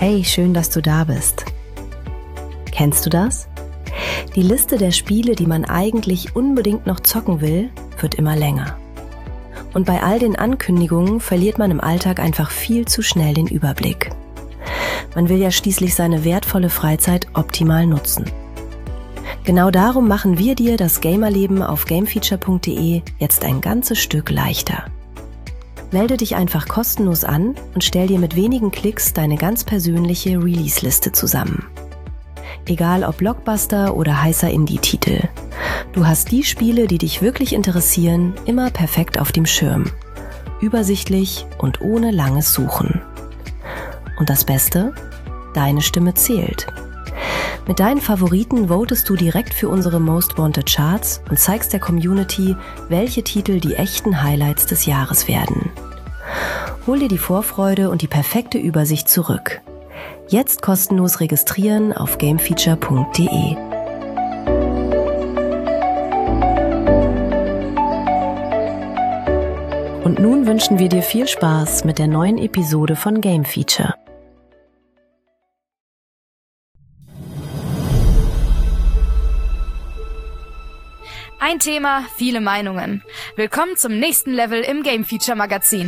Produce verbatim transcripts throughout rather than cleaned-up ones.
Hey, schön, dass du da bist. Kennst du das? Die Liste der Spiele, die man eigentlich unbedingt noch zocken will, wird immer länger. Und bei all den Ankündigungen verliert man im Alltag einfach viel zu schnell den Überblick. Man will ja schließlich seine wertvolle Freizeit optimal nutzen. Genau darum machen wir dir das Gamerleben auf gamefeature punkt de jetzt ein ganzes Stück leichter. Melde dich einfach kostenlos an und stell dir mit wenigen Klicks deine ganz persönliche Release-Liste zusammen. Egal ob Blockbuster oder heißer Indie-Titel. Du hast die Spiele, die dich wirklich interessieren, immer perfekt auf dem Schirm. Übersichtlich und ohne langes Suchen. Und das Beste? Deine Stimme zählt. Mit deinen Favoriten votest du direkt für unsere Most Wanted Charts und zeigst der Community, welche Titel die echten Highlights des Jahres werden. Hol dir die Vorfreude und die perfekte Übersicht zurück. Jetzt kostenlos registrieren auf gamefeature punkt de. Und nun wünschen wir dir viel Spaß mit der neuen Episode von Game Feature. Ein Thema, viele Meinungen. Willkommen zum nächsten Level im Game Feature Magazin.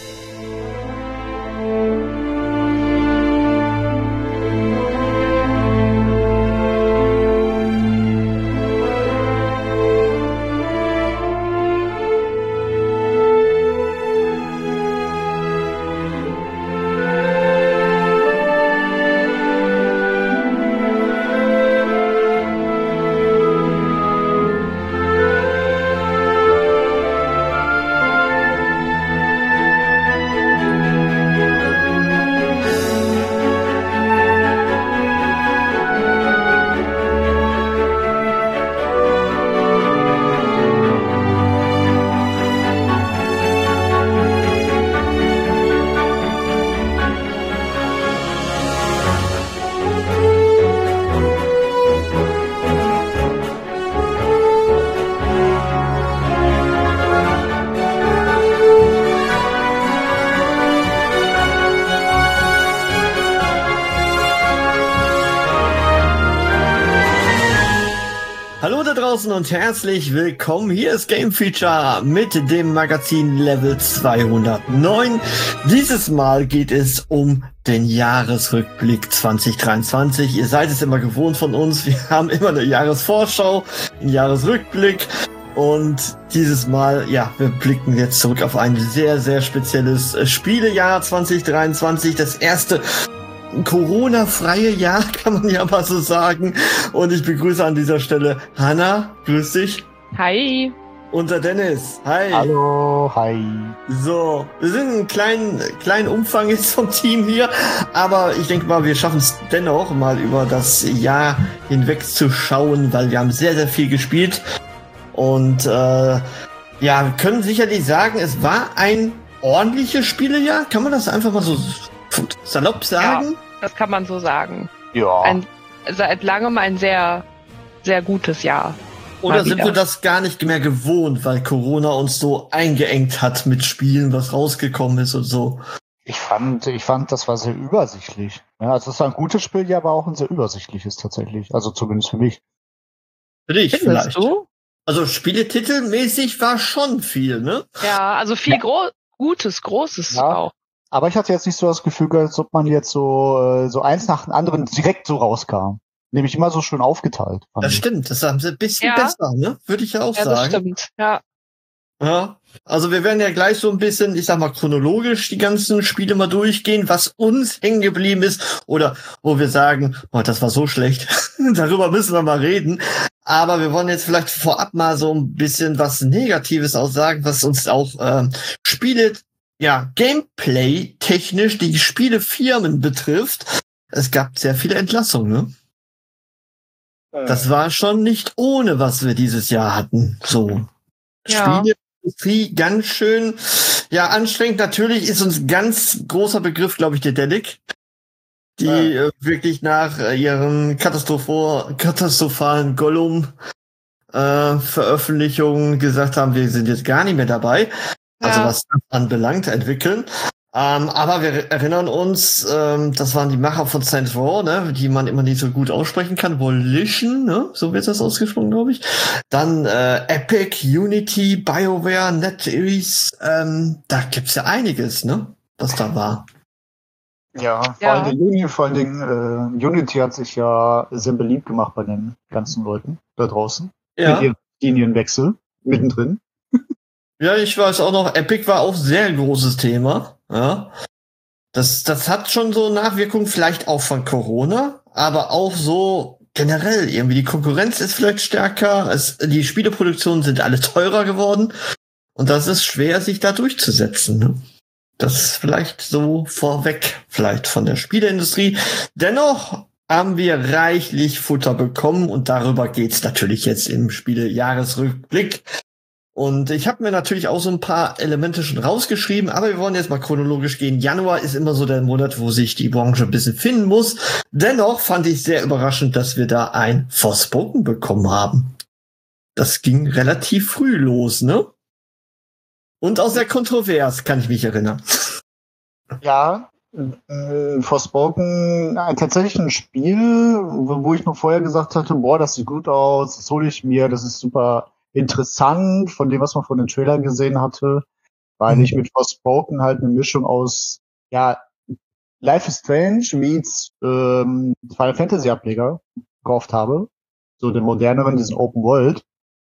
Und herzlich willkommen. Hier ist Game Feature mit dem Magazin Level zweihundertneun. Dieses Mal geht es um den Jahresrückblick zwanzig dreiundzwanzig. Ihr seid es immer gewohnt von uns. Wir haben immer eine Jahresvorschau, einen Jahresrückblick. Und dieses Mal, ja, wir blicken jetzt zurück auf ein sehr, sehr spezielles Spielejahr zwanzig dreiundzwanzig. Das erste Corona-freie Jahr, kann man ja mal so sagen. Und ich begrüße an dieser Stelle Hanna. Grüß dich. Hi. Und der Dennis. Hi. Hallo, hi. So, wir sind einen kleinen, kleinen Umfang jetzt vom Team hier, aber ich denke mal, wir schaffen es dennoch mal über das Jahr hinweg zu schauen, weil wir haben sehr, sehr viel gespielt. Und äh, ja, wir können sicherlich sagen, es war ein ordentliches Spielejahr. Kann man das einfach mal so salopp sagen? Ja, das kann man so sagen. Ja. Ein, seit langem ein sehr, sehr gutes Jahr. Oder sind wir das gar nicht mehr gewohnt, weil Corona uns so eingeengt hat mit Spielen, was rausgekommen ist und so? Ich fand, ich fand, das war sehr übersichtlich. Ja, also es war ein gutes Spieljahr, aber auch ein sehr übersichtliches tatsächlich. Also zumindest für mich. Für dich Findest vielleicht. Du? Also Spieletitelmäßig war schon viel, ne? Ja, also viel Ja. Gro- Gutes, Großes Ja. auch. Aber ich hatte jetzt nicht so das Gefühl, als ob man jetzt so, so eins nach dem anderen direkt so rauskam. Nämlich immer so schön aufgeteilt. Das stimmt, das haben sie ein bisschen Ja. besser, ne? Würde ich ja auch Ja, das sagen. stimmt. Ja. Ja. Also wir werden ja gleich so ein bisschen, ich sag mal, chronologisch die ganzen Spiele mal durchgehen, was uns hängen geblieben ist oder wo wir sagen, oh, das war so schlecht. Darüber müssen wir mal reden. Aber wir wollen jetzt vielleicht vorab mal so ein bisschen was Negatives auch sagen, was uns auch ähm, Spiele, ja, Gameplay-technisch die Spielefirmen betrifft. Es gab sehr viele Entlassungen, ne? Das war schon nicht ohne, was wir dieses Jahr hatten. So. Ja. Spieleindustrie ganz schön, ja, anstrengend. Natürlich ist uns ganz großer Begriff, glaube ich, Dedelic, die Ja. äh, wirklich nach äh, ihren Katastropho- katastrophalen Gollum äh, Veröffentlichungen gesagt haben, wir sind jetzt gar nicht mehr dabei. Also Ja. was das anbelangt, entwickeln. Ähm, aber wir erinnern uns, ähm, das waren die Macher von Saints Row, ne, die man immer nicht so gut aussprechen kann. Volition, ne, so wird das ausgesprochen, glaube ich. Dann äh, Epic, Unity, BioWare, NetEase. Ähm, da gibt's ja einiges, ne, was da war. Ja, vor Ja. allen Dingen, vor allen Dingen äh, Unity hat sich ja sehr beliebt gemacht bei den ganzen Leuten da draußen. Mit Ja, ihrem Linienwechsel mittendrin. ja, ich weiß auch noch, Epic war auch sehr ein großes Thema. Ja, das, das hat schon so Nachwirkungen, vielleicht auch von Corona, aber auch so generell irgendwie. Die Konkurrenz ist vielleicht stärker, es, die Spieleproduktionen sind alle teurer geworden und das ist schwer, sich da durchzusetzen. Ne? Das ist vielleicht so vorweg, vielleicht von der Spieleindustrie. Dennoch haben wir reichlich Futter bekommen und darüber geht's natürlich jetzt im Spielejahresrückblick. Und ich habe mir natürlich auch so ein paar Elemente schon rausgeschrieben, aber wir wollen jetzt mal chronologisch gehen. Januar ist immer so der Monat, wo sich die Branche ein bisschen finden muss. Dennoch fand ich sehr überraschend, dass wir da ein Forspoken bekommen haben. Das ging relativ früh los, ne? Und auch sehr kontrovers, kann ich mich erinnern. Ja, äh, Forspoken, äh, tatsächlich ein Spiel, wo, wo ich noch vorher gesagt hatte, boah, das sieht gut aus, das hole ich mir, das ist super interessant von dem, was man von den Trailern gesehen hatte, weil Mhm. ich mit Forspoken halt eine Mischung aus, ja, Life is Strange meets ähm, Final Fantasy Ableger gekauft habe. So den moderneren, diesen Open World.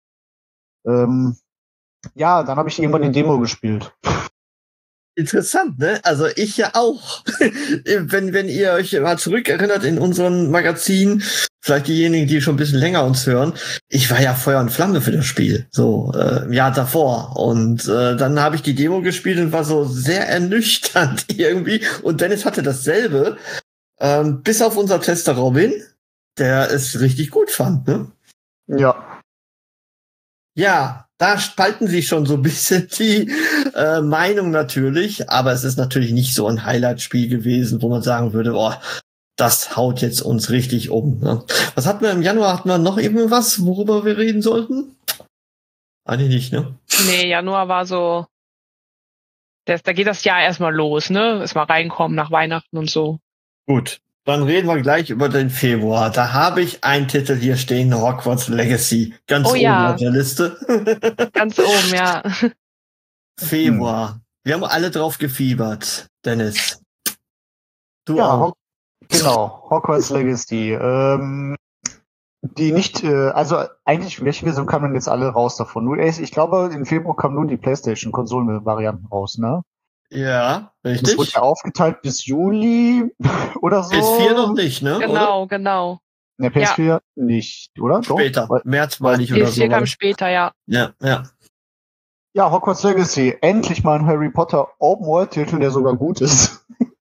Ähm, ja, dann habe ich irgendwann die Demo gespielt. Interessant, ne? Also ich ja auch. wenn, wenn ihr euch mal zurückerinnert in unseren Magazin, vielleicht diejenigen, die schon ein bisschen länger uns hören, ich war ja Feuer und Flamme für das Spiel, so äh, im Jahr davor. Und äh, dann habe ich die Demo gespielt und war so sehr ernüchternd irgendwie. Und Dennis hatte dasselbe, ähm, bis auf unser Tester Robin, der es richtig gut fand, ne? Ja. Ja, da spalten sich schon so ein bisschen die äh, Meinung natürlich, aber es ist natürlich nicht so ein Highlight-Spiel gewesen, wo man sagen würde, boah, das haut jetzt uns richtig um. Ne? Was hatten wir im Januar? Hatten wir noch irgendwas, worüber wir reden sollten? Eigentlich nicht, ne? Nee, Januar war so, das, da geht das Jahr erstmal los, ne? Erstmal reinkommen nach Weihnachten und so. Gut, dann reden wir gleich über den Februar. Da habe ich einen Titel hier stehen, Hogwarts Legacy. Ganz Oh oben ja. auf der Liste. Ganz oben, ja. Februar. Wir haben alle drauf gefiebert, Dennis. Du Ja, auch. Ho- genau, Hogwarts Legacy. Ähm, die nicht, äh, also eigentlich, welche Version kamen denn jetzt alle raus davon? Nur, ich glaube, im Februar kamen nur die PlayStation-Konsolen-Varianten raus, ne? Ja, Das wurde richtig. ja aufgeteilt bis Juli oder so. P S vier noch nicht, ne? Oder? Genau, genau. Ne, P S vier nicht, oder? Doch? Später. Weil- März meine ich P oder S vier so. kam später, ja. Ja, ja. Ja, Hogwarts Legacy. Endlich mal ein Harry Potter Open World Titel, der sogar gut ist.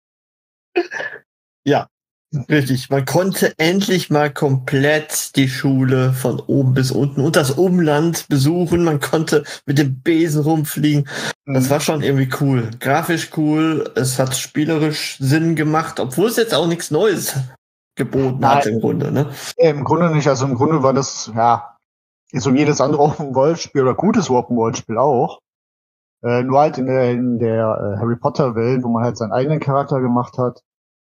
Richtig. Man konnte endlich mal komplett die Schule von oben bis unten und das Umland besuchen. Man konnte mit dem Besen rumfliegen. Das war schon irgendwie cool. Grafisch cool. Es hat spielerisch Sinn gemacht, obwohl es jetzt auch nichts Neues geboten hat Nein. im Grunde, ne? Äh, Im Grunde nicht. Also im Grunde war das, ja, so jedes andere Open World Spiel oder gutes Open World Spiel auch. Äh, nur halt in der, in der äh, Harry Potter Welt, wo man halt seinen eigenen Charakter gemacht hat.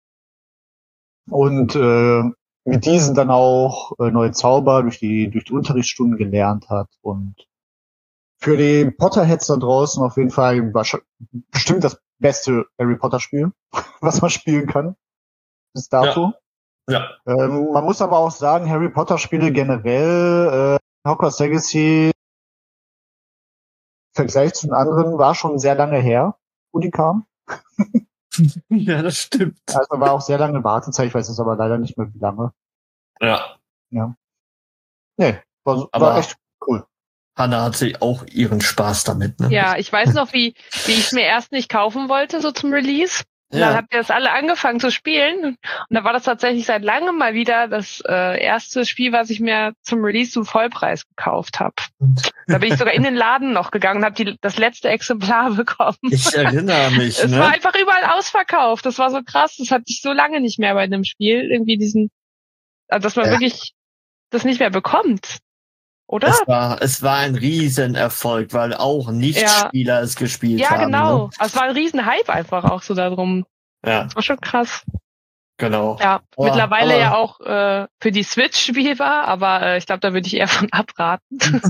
Und äh, mit diesen dann auch äh, neue Zauber durch die durch die Unterrichtsstunden gelernt hat. Und für die Potterheads da draußen auf jeden Fall wahrsch- bestimmt das beste Harry Potter Spiel, was man spielen kann bis dato. Ja. Ähm, man muss aber auch sagen, Harry Potter Spiele generell, äh, Hogwarts Legacy im Vergleich zu den anderen war schon sehr lange her, wo die kam. Ja, das stimmt. Also war auch sehr lange Wartezeit, ich weiß jetzt aber leider nicht mehr wie lange. Ja. Nee, war, war Aber- echt cool. Hannah hat sich auch ihren Spaß damit, ne? Ja, ich weiß noch, wie, wie ich es mir erst nicht kaufen wollte, so zum Release. Und dann Ja. habt ihr das alle angefangen zu spielen. Und da war das tatsächlich seit langem mal wieder das äh, erste Spiel, was ich mir zum Release zum Vollpreis gekauft habe. Da bin ich sogar in den Laden noch gegangen und habe das letzte Exemplar bekommen. Ich erinnere mich, Es ne? war einfach überall ausverkauft. Das war so krass. Das hatte ich so lange nicht mehr bei einem Spiel. Irgendwie diesen, also dass man Ja. wirklich das nicht mehr bekommt. oder? Es war, es war ein Riesenerfolg, weil auch Nichtspieler ja. es gespielt ja, haben. Ja, genau. Ne? Also es war ein Riesenhype einfach auch so darum. Ja. Das war schon krass. Genau. Ja, aber, mittlerweile aber, ja auch äh, für die Switch spielbar, aber äh, ich glaube, da würde ich eher von abraten.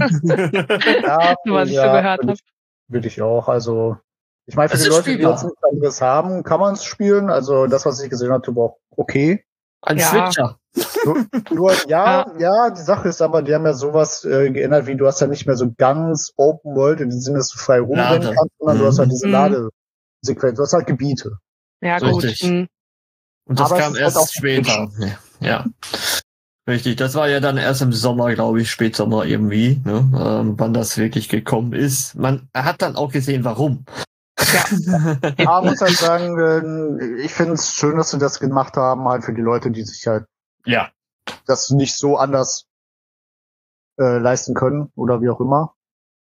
ja, was ich ja, so gehört habe. Würde ich auch. Also, ich meine, für es die Leute, spielbar. die jetzt nichts anderes haben, kann man es spielen. Also, das, was ich gesehen habe, war auch okay. Ein ja. Switcher. Nur, nur ja, ja, ja, die Sache ist aber, die haben ja sowas äh, geändert, wie du hast ja nicht mehr so ganz Open World, in dem Sinne, dass du frei rumrennen Lade. kannst, sondern mhm. du hast halt diese Mhm. Ladesequenz, du hast halt Gebiete. Ja, Richtig. gut. Mhm. Und das aber kam erst halt später. Ja. Richtig, das war ja dann erst im Sommer, glaube ich, Spätsommer irgendwie, ne? ähm, wann das wirklich gekommen ist. Man hat dann auch gesehen, warum. Ja. Aber muss halt sagen, äh, ich finde es schön, dass sie das gemacht haben, halt für die Leute, die sich halt ja. das nicht so anders äh, leisten können oder wie auch immer.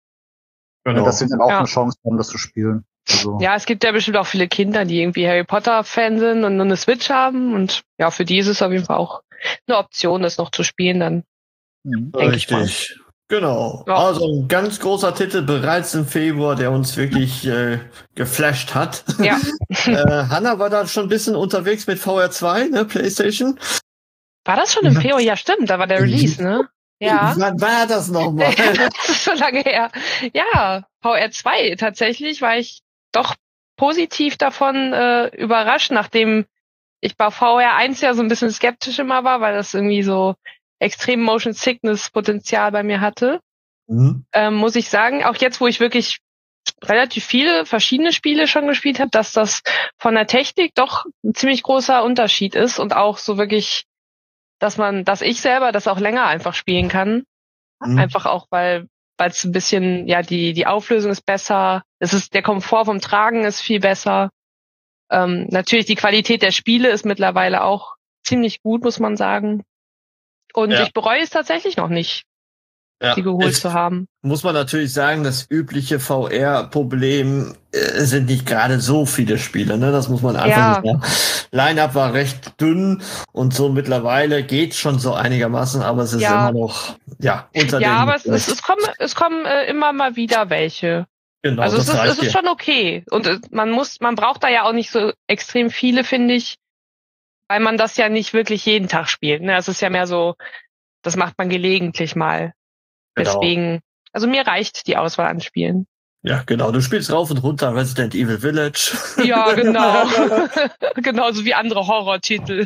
Genau. Ja, dass sie dann auch ja. eine Chance haben, das zu spielen. Also. Ja, es gibt ja bestimmt auch viele Kinder, die irgendwie Harry Potter-Fan sind und nur eine Switch haben. Und ja, für die ist es auf jeden Fall auch eine Option, das noch zu spielen dann. Mhm. Richtig. Genau. Ja. Also ein ganz großer Titel bereits im Februar, der uns wirklich äh, geflasht hat. Ja. äh, Hanna war da schon ein bisschen unterwegs mit V R zwei, ne, PlayStation. War das schon im Februar? Ja, stimmt, da war der Release, ne? Ja. Wann war das nochmal? Das ist schon lange her. Ja, V R zwei tatsächlich war ich doch positiv davon äh, überrascht, nachdem ich bei V R eins ja so ein bisschen skeptisch immer war, weil das irgendwie so extrem Motion Sickness Potenzial bei mir hatte. Mhm. Ähm, muss ich sagen, auch jetzt, wo ich wirklich relativ viele verschiedene Spiele schon gespielt habe, dass das von der Technik doch ein ziemlich großer Unterschied ist und auch so wirklich, dass man, dass ich selber das auch länger einfach spielen kann. Mhm. Einfach auch, weil weil es ein bisschen, ja, die die Auflösung ist besser, es ist der Komfort vom Tragen ist viel besser. Ähm, natürlich die Qualität der Spiele ist mittlerweile auch ziemlich gut, muss man sagen. Und Ja. ich bereue es tatsächlich noch nicht, Ja. die geholt Es zu haben. muss man natürlich sagen, das übliche V R-Problem äh, sind nicht gerade so viele Spiele, ne? Das muss man einfach Ja. sagen. Line-Up war recht dünn und so mittlerweile geht schon so einigermaßen, aber es ist Ja. immer noch, ja, unter Ja, den... aber es, es, es kommen, es kommen äh, immer mal wieder welche. Genau, Also es das ist, reicht es ist dir. schon okay. Und äh, man muss, man braucht da ja auch nicht so extrem viele, finde ich, weil man das ja nicht wirklich jeden Tag spielt. Ne? Es ist ja mehr so, das macht man gelegentlich mal. Genau. Deswegen, also mir reicht die Auswahl an Spielen. Ja, genau. Du spielst rauf und runter Resident Evil Village. Ja, genau. Genauso wie andere Horrortitel.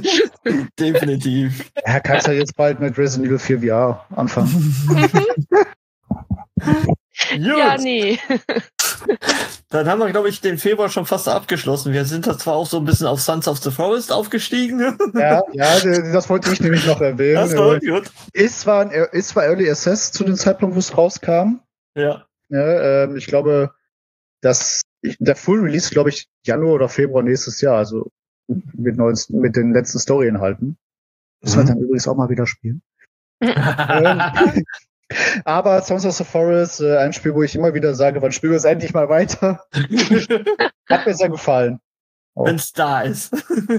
Definitiv. Ja, kannst ja jetzt bald mit Resident Evil vier V R anfangen. Ja, nee. Dann haben wir, glaube ich, den Februar schon fast abgeschlossen. Wir sind da zwar auch so ein bisschen auf Sons of the Forest aufgestiegen. Ja, ja, das wollte ich nämlich noch erwähnen. Das war gut. Ist zwar, ein, ist zwar Early Access zu dem Zeitpunkt, wo es rauskam. Ja. Ja, ähm, ich glaube, dass ich, der Full Release, glaube ich, Januar oder Februar nächstes Jahr, also mit, neuen, mit den letzten Story-Inhalten. Müssen wir Mhm. dann übrigens auch mal wieder spielen. ähm, aber Sons of the Forest, äh, ein Spiel, wo ich immer wieder sage, wann spielen wir es endlich mal weiter? Hat mir sehr gefallen. Oh. Wenn es da ist.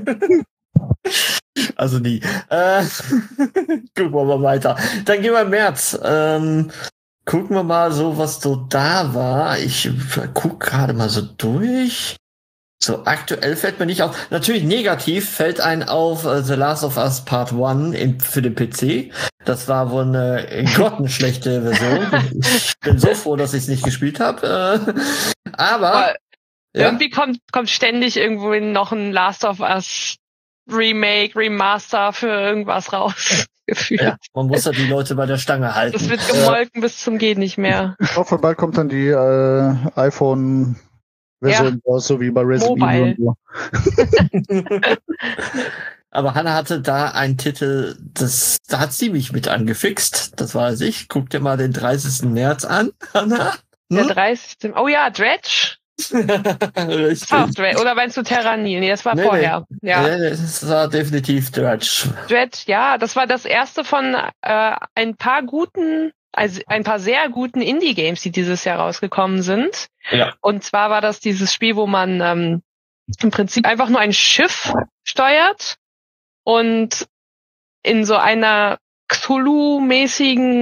Also nie. Äh, gucken wir mal weiter. Dann gehen wir im März. Ähm, gucken wir mal so, was so da war. Ich guck gerade mal so durch. So aktuell fällt mir nicht auf. Natürlich negativ fällt ein auf uh, The Last of Us Part eins in, für den P C. Das war wohl eine grottenschlechte Version. Ich bin so froh, dass ich es nicht gespielt habe. Äh, aber, Aber ja. irgendwie kommt, kommt ständig irgendwo noch ein Last of Us Remake, Remaster für irgendwas raus. Gefühlt. Ja, man muss ja die Leute bei der Stange halten. Das wird gemolken bis zum Geht nicht mehr. Ich hoffe, bald kommt dann die äh, iPhone Version raus, so wie bei Resident Mobile. Evil und so. Aber Hanna hatte da einen Titel, das, da hat sie mich mit angefixt. Das weiß ich. Guck dir mal den dreißigsten März an, Hanna. Der Hm? dreißigste Oh ja, Dredge. Richtig. Das war auch Dredge. Oder meinst du Terranil? Nee, das war Nee, vorher. nee. Ja. Nee, das war definitiv Dredge. Dredge, ja, das war das erste von äh, ein paar guten, also ein paar sehr guten Indie-Games, die dieses Jahr rausgekommen sind. Ja. Und zwar war das dieses Spiel, wo man ähm, im Prinzip einfach nur ein Schiff steuert und in so einer Cthulhu-mäßigen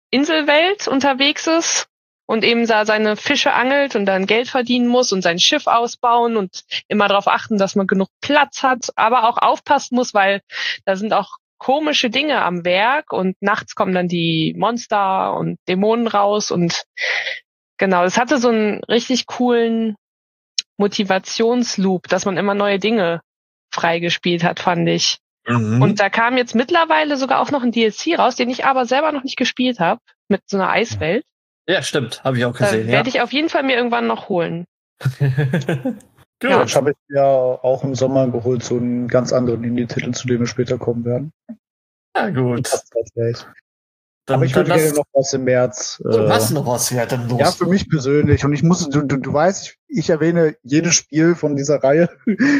Inselwelt unterwegs ist und eben da seine Fische angelt und dann Geld verdienen muss und sein Schiff ausbauen und immer darauf achten, dass man genug Platz hat, aber auch aufpassen muss, weil da sind auch komische Dinge am Werk und nachts kommen dann die Monster und Dämonen raus und genau, es hatte so einen richtig coolen Motivationsloop, dass man immer neue Dinge freigespielt hat, fand ich. Mhm. Und da kam jetzt mittlerweile sogar auch noch ein D L C raus, den ich aber selber noch nicht gespielt habe, mit so einer Eiswelt. Ja, stimmt. Habe ich auch Da gesehen. Ja. werde ich auf jeden Fall mir irgendwann noch holen. Gut. Ja. Das habe ich mir auch im Sommer geholt, so einen ganz anderen Indie-Titel, zu dem wir später kommen werden. Ja, gut. Dann, Aber ich dann würde gerne lass, noch was im März. du äh, hast noch was, ja, dann los. Ja, für mich persönlich. Und ich muss, du, du, du weißt, ich, ich erwähne jedes Spiel von dieser Reihe.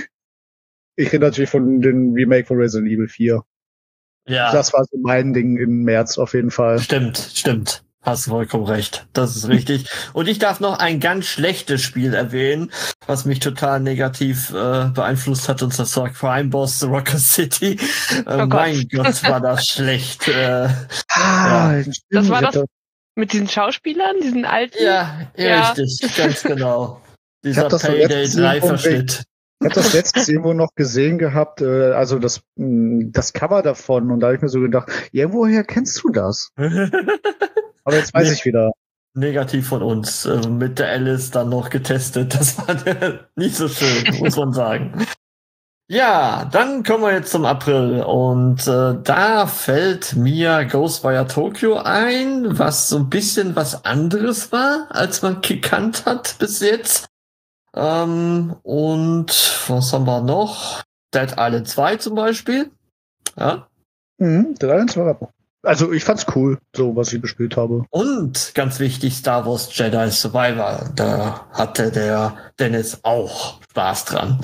Ich rede natürlich von dem Remake von Resident Evil vier. ja. Das war so mein Ding im März auf jeden Fall. Stimmt, stimmt. Hast du vollkommen recht. Das ist richtig. Und ich darf noch ein ganz schlechtes Spiel erwähnen, was mich total negativ äh, beeinflusst hat, und das war Crime Boss The Rocket City. Äh, Oh Gott. Mein Gott, war das schlecht. Äh, Ah, Ja. stimmt, Das war ich hab das mit diesen Schauspielern, diesen alten? ja, Ja. richtig, ganz genau. Dieser hab das so Payday letztens drei irgendwo Verschnitt. Ich habe das letztens irgendwo noch gesehen gehabt, äh, also das, mh, das Cover davon, und da habe ich mir so gedacht, ja, woher kennst du das? Aber jetzt weiß Nee. ich wieder. Negativ von uns. Äh, mit der Alice dann noch getestet. Das war nicht so schön, muss man sagen. Ja, dann kommen wir jetzt zum April. Und äh, da fällt mir Ghostwire Tokyo ein, was so ein bisschen was anderes war, als man gekannt hat bis jetzt. Ähm, und was haben wir noch? Dead Island zwei zum Beispiel. Ja. Mhm, der eins war Also ich fand's cool, so was ich gespielt habe. Und ganz wichtig, Star Wars Jedi Survivor. Da hatte der Dennis auch Spaß dran.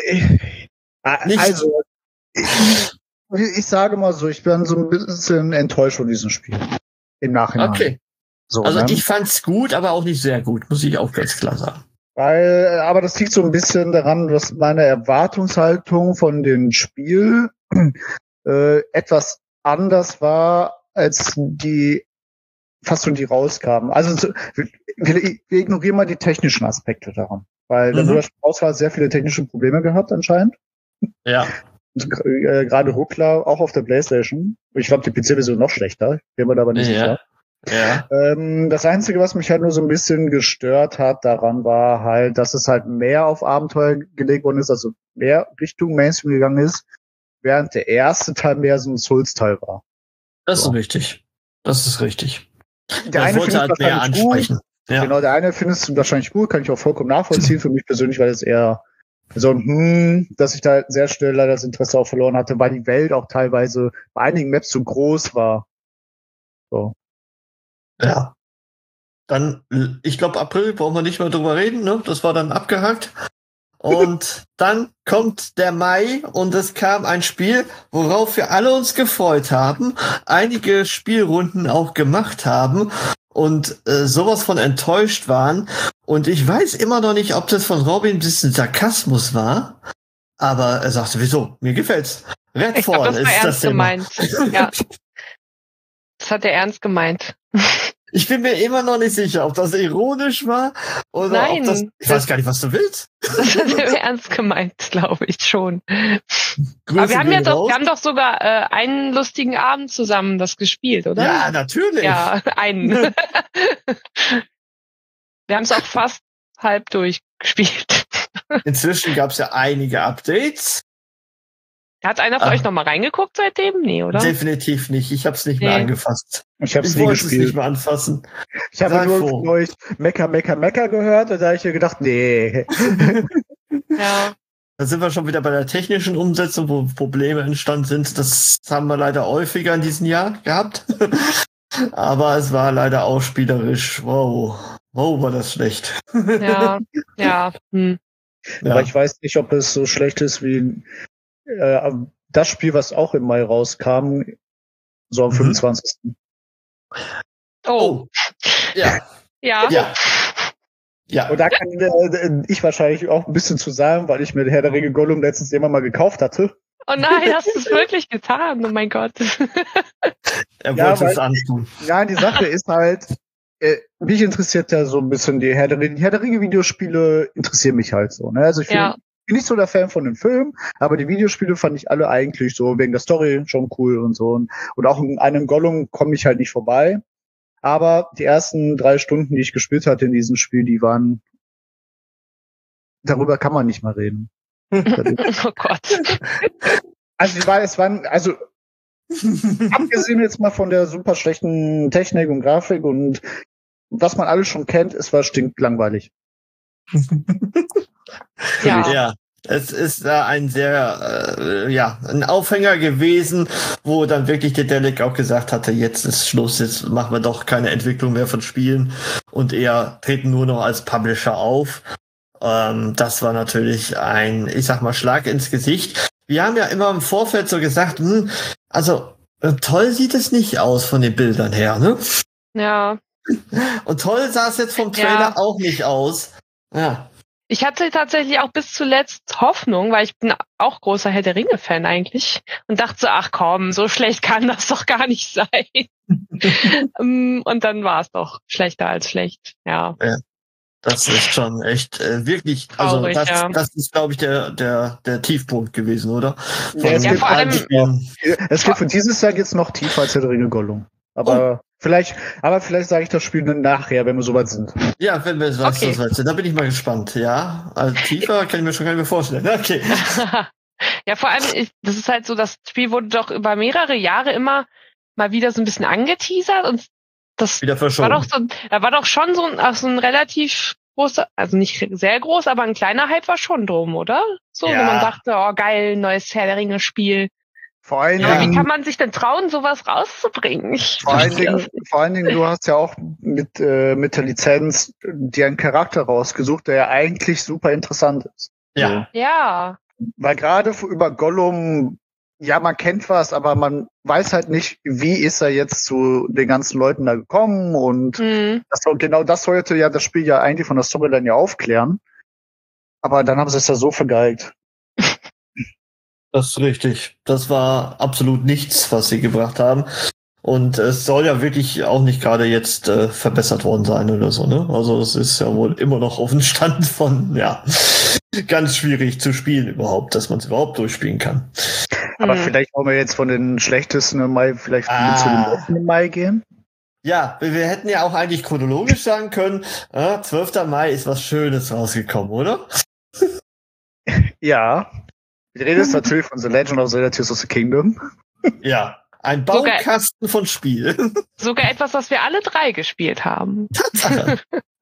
Nicht- Also, ich, ich sage mal so, ich bin so ein bisschen enttäuscht von diesem Spiel. Im Nachhinein. Okay. So, Also ne? ich fand's gut, aber auch nicht sehr gut, muss ich auch ganz klar sagen. Weil, aber das liegt so ein bisschen daran, dass meine Erwartungshaltung von dem Spiel äh, etwas anders war, als die fast schon die rauskamen. Also so, wir, wir ignorieren mal die technischen Aspekte daran. Weil Mhm. da wurde das Spiel raus war, sehr viele technische Probleme gehabt anscheinend. Ja. Und, äh, gerade Ruckler, auch auf der PlayStation. Ich glaube, die P C-Version noch schlechter. Bin mir da aber nicht sicher. Ja. Ähm, das Einzige, was mich halt nur so ein bisschen gestört hat daran, war halt, dass es halt mehr auf Abenteuer gelegt worden ist, also mehr Richtung Mainstream gegangen ist, während der erste Teil mehr so ein Souls-Teil war. Das So. ist richtig. Das ist richtig. Der Das eine wollte findet halt mehr wahrscheinlich gut. ansprechen. Ja. Genau, der eine findet es wahrscheinlich gut, kann ich auch vollkommen nachvollziehen. Für mich persönlich war das eher so ein Hm, dass ich da sehr schnell leider das Interesse auch verloren hatte, weil die Welt auch teilweise bei einigen Maps so groß war. So. Ja. Dann, ich glaube, April brauchen wir nicht mehr drüber reden, ne? Das war dann abgehakt. Und dann kommt der Mai und es kam ein Spiel, worauf wir alle uns gefreut haben, einige Spielrunden auch gemacht haben und äh, sowas von enttäuscht waren. Und ich weiß immer noch nicht, ob das von Robin ein bisschen Sarkasmus war, aber er sagte, wieso? Mir gefällt's. Ich glaube, Redfall das war ist das ernst Thema. gemeint. Ja. Das hat er ernst gemeint. Ich bin mir immer noch nicht sicher, ob das ironisch war oder Nein, ob das... Ich das- weiß gar nicht, was du willst. Das hat er ernst gemeint, glaube ich schon. Grüße Aber wir haben ja gehen doch, raus. wir haben doch sogar äh, einen lustigen Abend zusammen das gespielt, oder? Ja, natürlich. Ja, einen. Wir haben es auch fast halb durchgespielt. Inzwischen gab es ja einige Updates. Hat einer von Ah. euch noch mal reingeguckt seitdem? Nee, oder? Definitiv nicht. Ich habe es nicht mehr Nee. angefasst. Ich habe es Ich nie wollte es nicht gespielt. mehr anfassen. Ich habe Sei nur froh. von euch Mecker, Mecker, Mecker gehört, und da habe ich mir gedacht, nee. Ja. Da sind wir schon wieder bei der technischen Umsetzung, wo Probleme entstanden sind. Das haben wir leider häufiger in diesem Jahr gehabt. Aber es war leider auch spielerisch. Wow. Wow, war das schlecht. Ja, ja. Hm. Ja. Aber ich weiß nicht, ob es so schlecht ist wie äh, das Spiel, was auch im Mai rauskam, so am Mhm. fünfundzwanzigsten Oh, Ja. ja. Ja. Ja. Und da kann äh, ich wahrscheinlich auch ein bisschen zu sagen, weil ich mir Herr der Ringe Gollum letztens immer mal gekauft hatte. Oh nein, hast du es wirklich getan? Oh mein Gott. Er Ja, wollte es weil- antun. Ja, die Sache ist halt, äh, mich interessiert ja so ein bisschen die Herr der Ringe, die Herr der Ringe Videospiele interessieren mich halt so. Ne? Also ich Ja. bin, bin nicht so der Fan von den Filmen, aber die Videospiele fand ich alle eigentlich so wegen der Story schon cool und so. Und, und auch in einem Gollum komme ich halt nicht vorbei. Aber die ersten drei Stunden, die ich gespielt hatte in diesem Spiel, die waren, darüber kann man nicht mal reden. Oh Gott. Also die war, es waren, also abgesehen jetzt mal von der super schlechten Technik und Grafik und was man alles schon kennt, es war stinklangweilig. Ja. Ja, es ist da ein sehr, äh, ja, ein Aufhänger gewesen, wo dann wirklich der Delic auch gesagt hatte, jetzt ist Schluss, jetzt machen wir doch keine Entwicklung mehr von Spielen und eher treten nur noch als Publisher auf. Ähm, das war natürlich ein, ich sag mal, Schlag ins Gesicht. Wir haben ja immer im Vorfeld so gesagt, hm, also äh, toll sieht es nicht aus von den Bildern her, ne? Ja. Und toll sah es jetzt vom Trailer Ja. auch nicht aus. Ja. Ich hatte tatsächlich auch bis zuletzt Hoffnung, weil ich bin auch großer Herr der Ringe-Fan eigentlich und dachte so, ach komm, so schlecht kann das doch gar nicht sein. Um, und dann war es doch schlechter als schlecht, ja. Das ist schon echt äh, wirklich, also Traurig, das, ja. das ist, glaube ich, der, der, der Tiefpunkt gewesen, oder? Ja, es Ja, geht vor allem- Spielen. Es geht für dieses Jahr jetzt noch tiefer als Herr der Ringe Gollum. Aber vielleicht, aber vielleicht sage ich das Spiel dann nachher, wenn wir soweit sind. Ja, wenn wir was Okay. das weißt, da bin ich mal gespannt, ja. Also tiefer kann ich mir schon gar nicht mehr vorstellen. Okay. Ja, vor allem, ich, das ist halt so, das Spiel wurde doch über mehrere Jahre immer mal wieder so ein bisschen angeteasert und das Wieder war verschoben. doch so, da war doch schon so ein, ach, so ein relativ großer, also nicht sehr groß, aber ein kleiner Hype war schon drum, oder? So, Ja. wo man dachte, oh geil, neues Herr der Ringe Spiel. Vor allen Ja. Aber wie Dingen, kann man sich denn trauen, sowas rauszubringen? Ich vor allen verstehe Dingen, vor allen Dingen, du hast ja auch mit, äh, mit der Lizenz dir einen Charakter rausgesucht, der ja eigentlich super interessant ist. Ja. Ja, Weil gerade über Gollum, ja, man kennt was, aber man weiß halt nicht, wie ist er jetzt zu den ganzen Leuten da gekommen und hm. das, soll- genau das sollte ja das Spiel ja eigentlich von der Storyline ja aufklären. Aber dann haben sie es ja so vergeigt. Das ist richtig. Das war absolut nichts, was sie gebracht haben. Und es soll ja wirklich auch nicht gerade jetzt äh, verbessert worden sein oder so, ne? Also es ist ja wohl immer noch auf dem Stand von, ja, ganz schwierig zu spielen überhaupt, dass man es überhaupt durchspielen kann. Aber Hm. vielleicht wollen wir jetzt von den schlechtesten im Mai vielleicht Ah. zu den besten im Mai gehen. Ja, wir wir hätten ja auch eigentlich chronologisch sagen können, äh, zwölfter Mai ist was Schönes rausgekommen, oder? Ja. Wir reden jetzt natürlich von The Legend of Zelda Tears of the Kingdom. Ja. Ein Sogar- Baukasten von Spiel. Sogar etwas, was wir alle drei gespielt haben. Tatsache.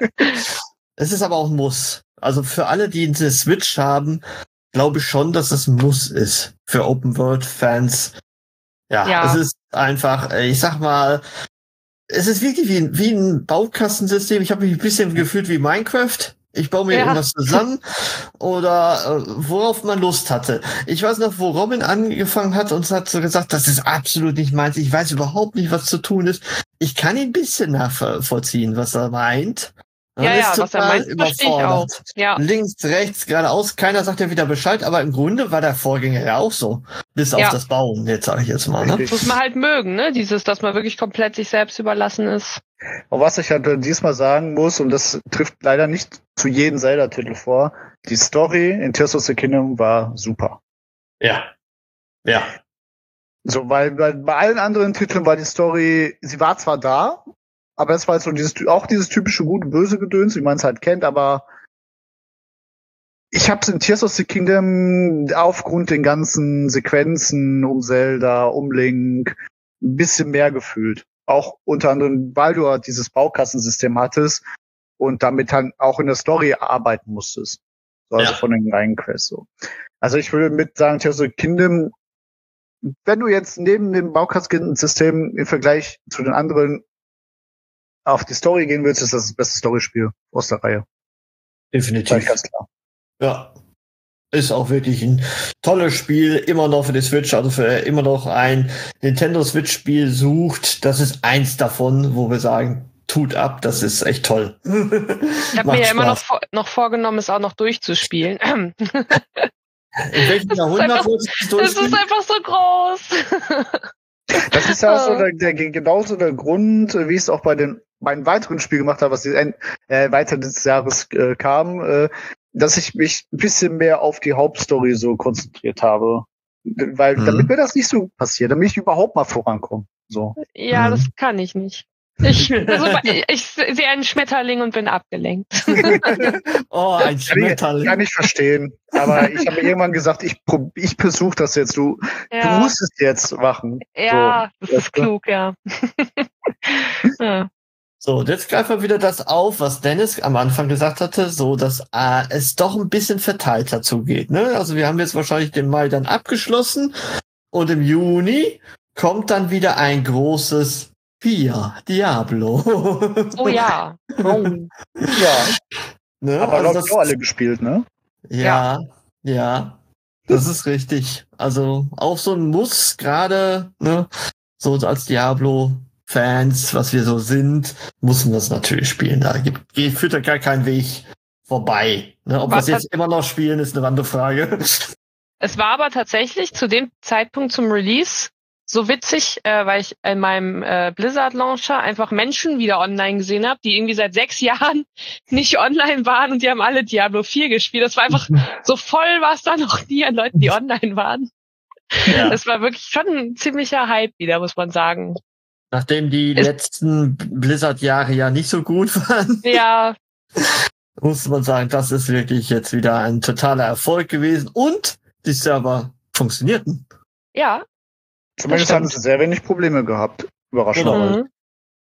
Es ist aber auch ein Muss. Also für alle, die eine Switch haben, glaube ich schon, dass es ein Muss ist. Für Open-World-Fans. Ja, Ja. es ist einfach, äh, ich sag mal, es ist wirklich wie, ein- wie ein Baukastensystem. Ich habe mich ein bisschen gefühlt wie Minecraft. Ich baue mir Ja. irgendwas zusammen oder äh, worauf man Lust hatte. Ich weiß noch, wo Robin angefangen hat und hat so gesagt, das ist absolut nicht meins. Ich weiß überhaupt nicht, was zu tun ist. Ich kann ihn ein bisschen nachvollziehen, was er meint. Man Ja, ist ja, was er total meint, verstehe ich auch. überfordert. Ja. Links, rechts, geradeaus, keiner sagt ja wieder Bescheid, aber im Grunde war der Vorgänger ja auch so. Bis Ja. auf das Bauen, jetzt sage ich jetzt mal. Ne? Richtig. Muss man halt mögen, ne? Dieses, dass man wirklich komplett sich selbst überlassen ist. Und was ich halt diesmal sagen muss, und das trifft leider nicht zu jedem Zelda-Titel vor, die Story in Tears of the Kingdom war super. Ja. Ja. So, weil, weil bei allen anderen Titeln war die Story, sie war zwar da, aber es war so dieses, auch dieses typische gute-böse Gedöns, wie man es halt kennt, aber ich habe es in Tears of the Kingdom aufgrund den ganzen Sequenzen um Zelda, um Link, ein bisschen mehr gefühlt. Auch unter anderem, weil du halt dieses Baukastensystem hattest und damit dann auch in der Story arbeiten musstest. So, also Ja. von den reinen Quests so. Also ich würde mit sagen, Tears of the Kingdom, wenn du jetzt neben dem Baukastensystem im Vergleich zu den anderen auf die Story gehen willst, ist das das beste Storyspiel aus der Reihe. Sag ich Definitiv. ganz klar. Ja. Ist auch wirklich ein tolles Spiel, immer noch für die Switch, also für immer noch ein Nintendo Switch-Spiel sucht. Das ist eins davon, wo wir sagen, tut ab, das ist echt toll. Ich habe mir ja immer noch, vor, noch vorgenommen, es auch noch durchzuspielen. In welchem Das ist Jahrhundert einfach- wolltest du Das durchspielen? ist einfach so groß. Das ist ja so der, der, genauso der Grund, wie ich es auch bei den meinen weiteren Spielen gemacht habe, was die, äh, weiter des Jahres äh, kam, äh, dass ich mich ein bisschen mehr auf die Hauptstory so konzentriert habe. Weil, Mhm. damit mir das nicht so passiert, damit ich überhaupt mal vorankomme. So. Ja, Mhm. das kann ich nicht. Ich, also, ich, ich sehe einen Schmetterling und bin abgelenkt. Oh, ein Kann ich, Schmetterling. kann ich verstehen. Aber ich habe mir irgendwann gesagt, ich, prob- ich versuche das jetzt. Du, du Ja, musst es jetzt machen. ja, das weißt ist du? klug, ja. ja. So, und jetzt greifen wir wieder das auf, was Dennis am Anfang gesagt hatte, so dass äh, es doch ein bisschen verteilter zugeht. Ne? Also wir haben jetzt wahrscheinlich den Mai dann abgeschlossen und im Juni kommt dann wieder ein großes Vier, Diablo. Oh ja. Oh. Ja, Ne? aber Also also das, auch alle gespielt, ne? ja, ja, das ist richtig. Also auch so ein Muss, gerade ne, so als Diablo-Fans, was wir so sind, muss man das natürlich spielen. Da gibt, geht, führt da gar kein Weg vorbei. Ne? Ob wir Was es jetzt immer noch spielen, ist eine andere Frage. Es war aber tatsächlich zu dem Zeitpunkt zum Release so witzig, äh, weil ich in meinem äh, Blizzard-Launcher einfach Menschen wieder online gesehen habe, die irgendwie seit sechs Jahren nicht online waren und die haben alle Diablo vier gespielt. Das war einfach so voll, war es da noch nie an Leuten, die online waren. Ja. Das war wirklich schon ein ziemlicher Hype wieder, muss man sagen. Nachdem die Es- letzten Blizzard-Jahre ja nicht so gut waren, Ja, muss man sagen, das ist wirklich jetzt wieder ein totaler Erfolg gewesen und die Server funktionierten. ja. Zumindest Das haben sie sehr wenig Probleme gehabt. Überraschenderweise. Mhm.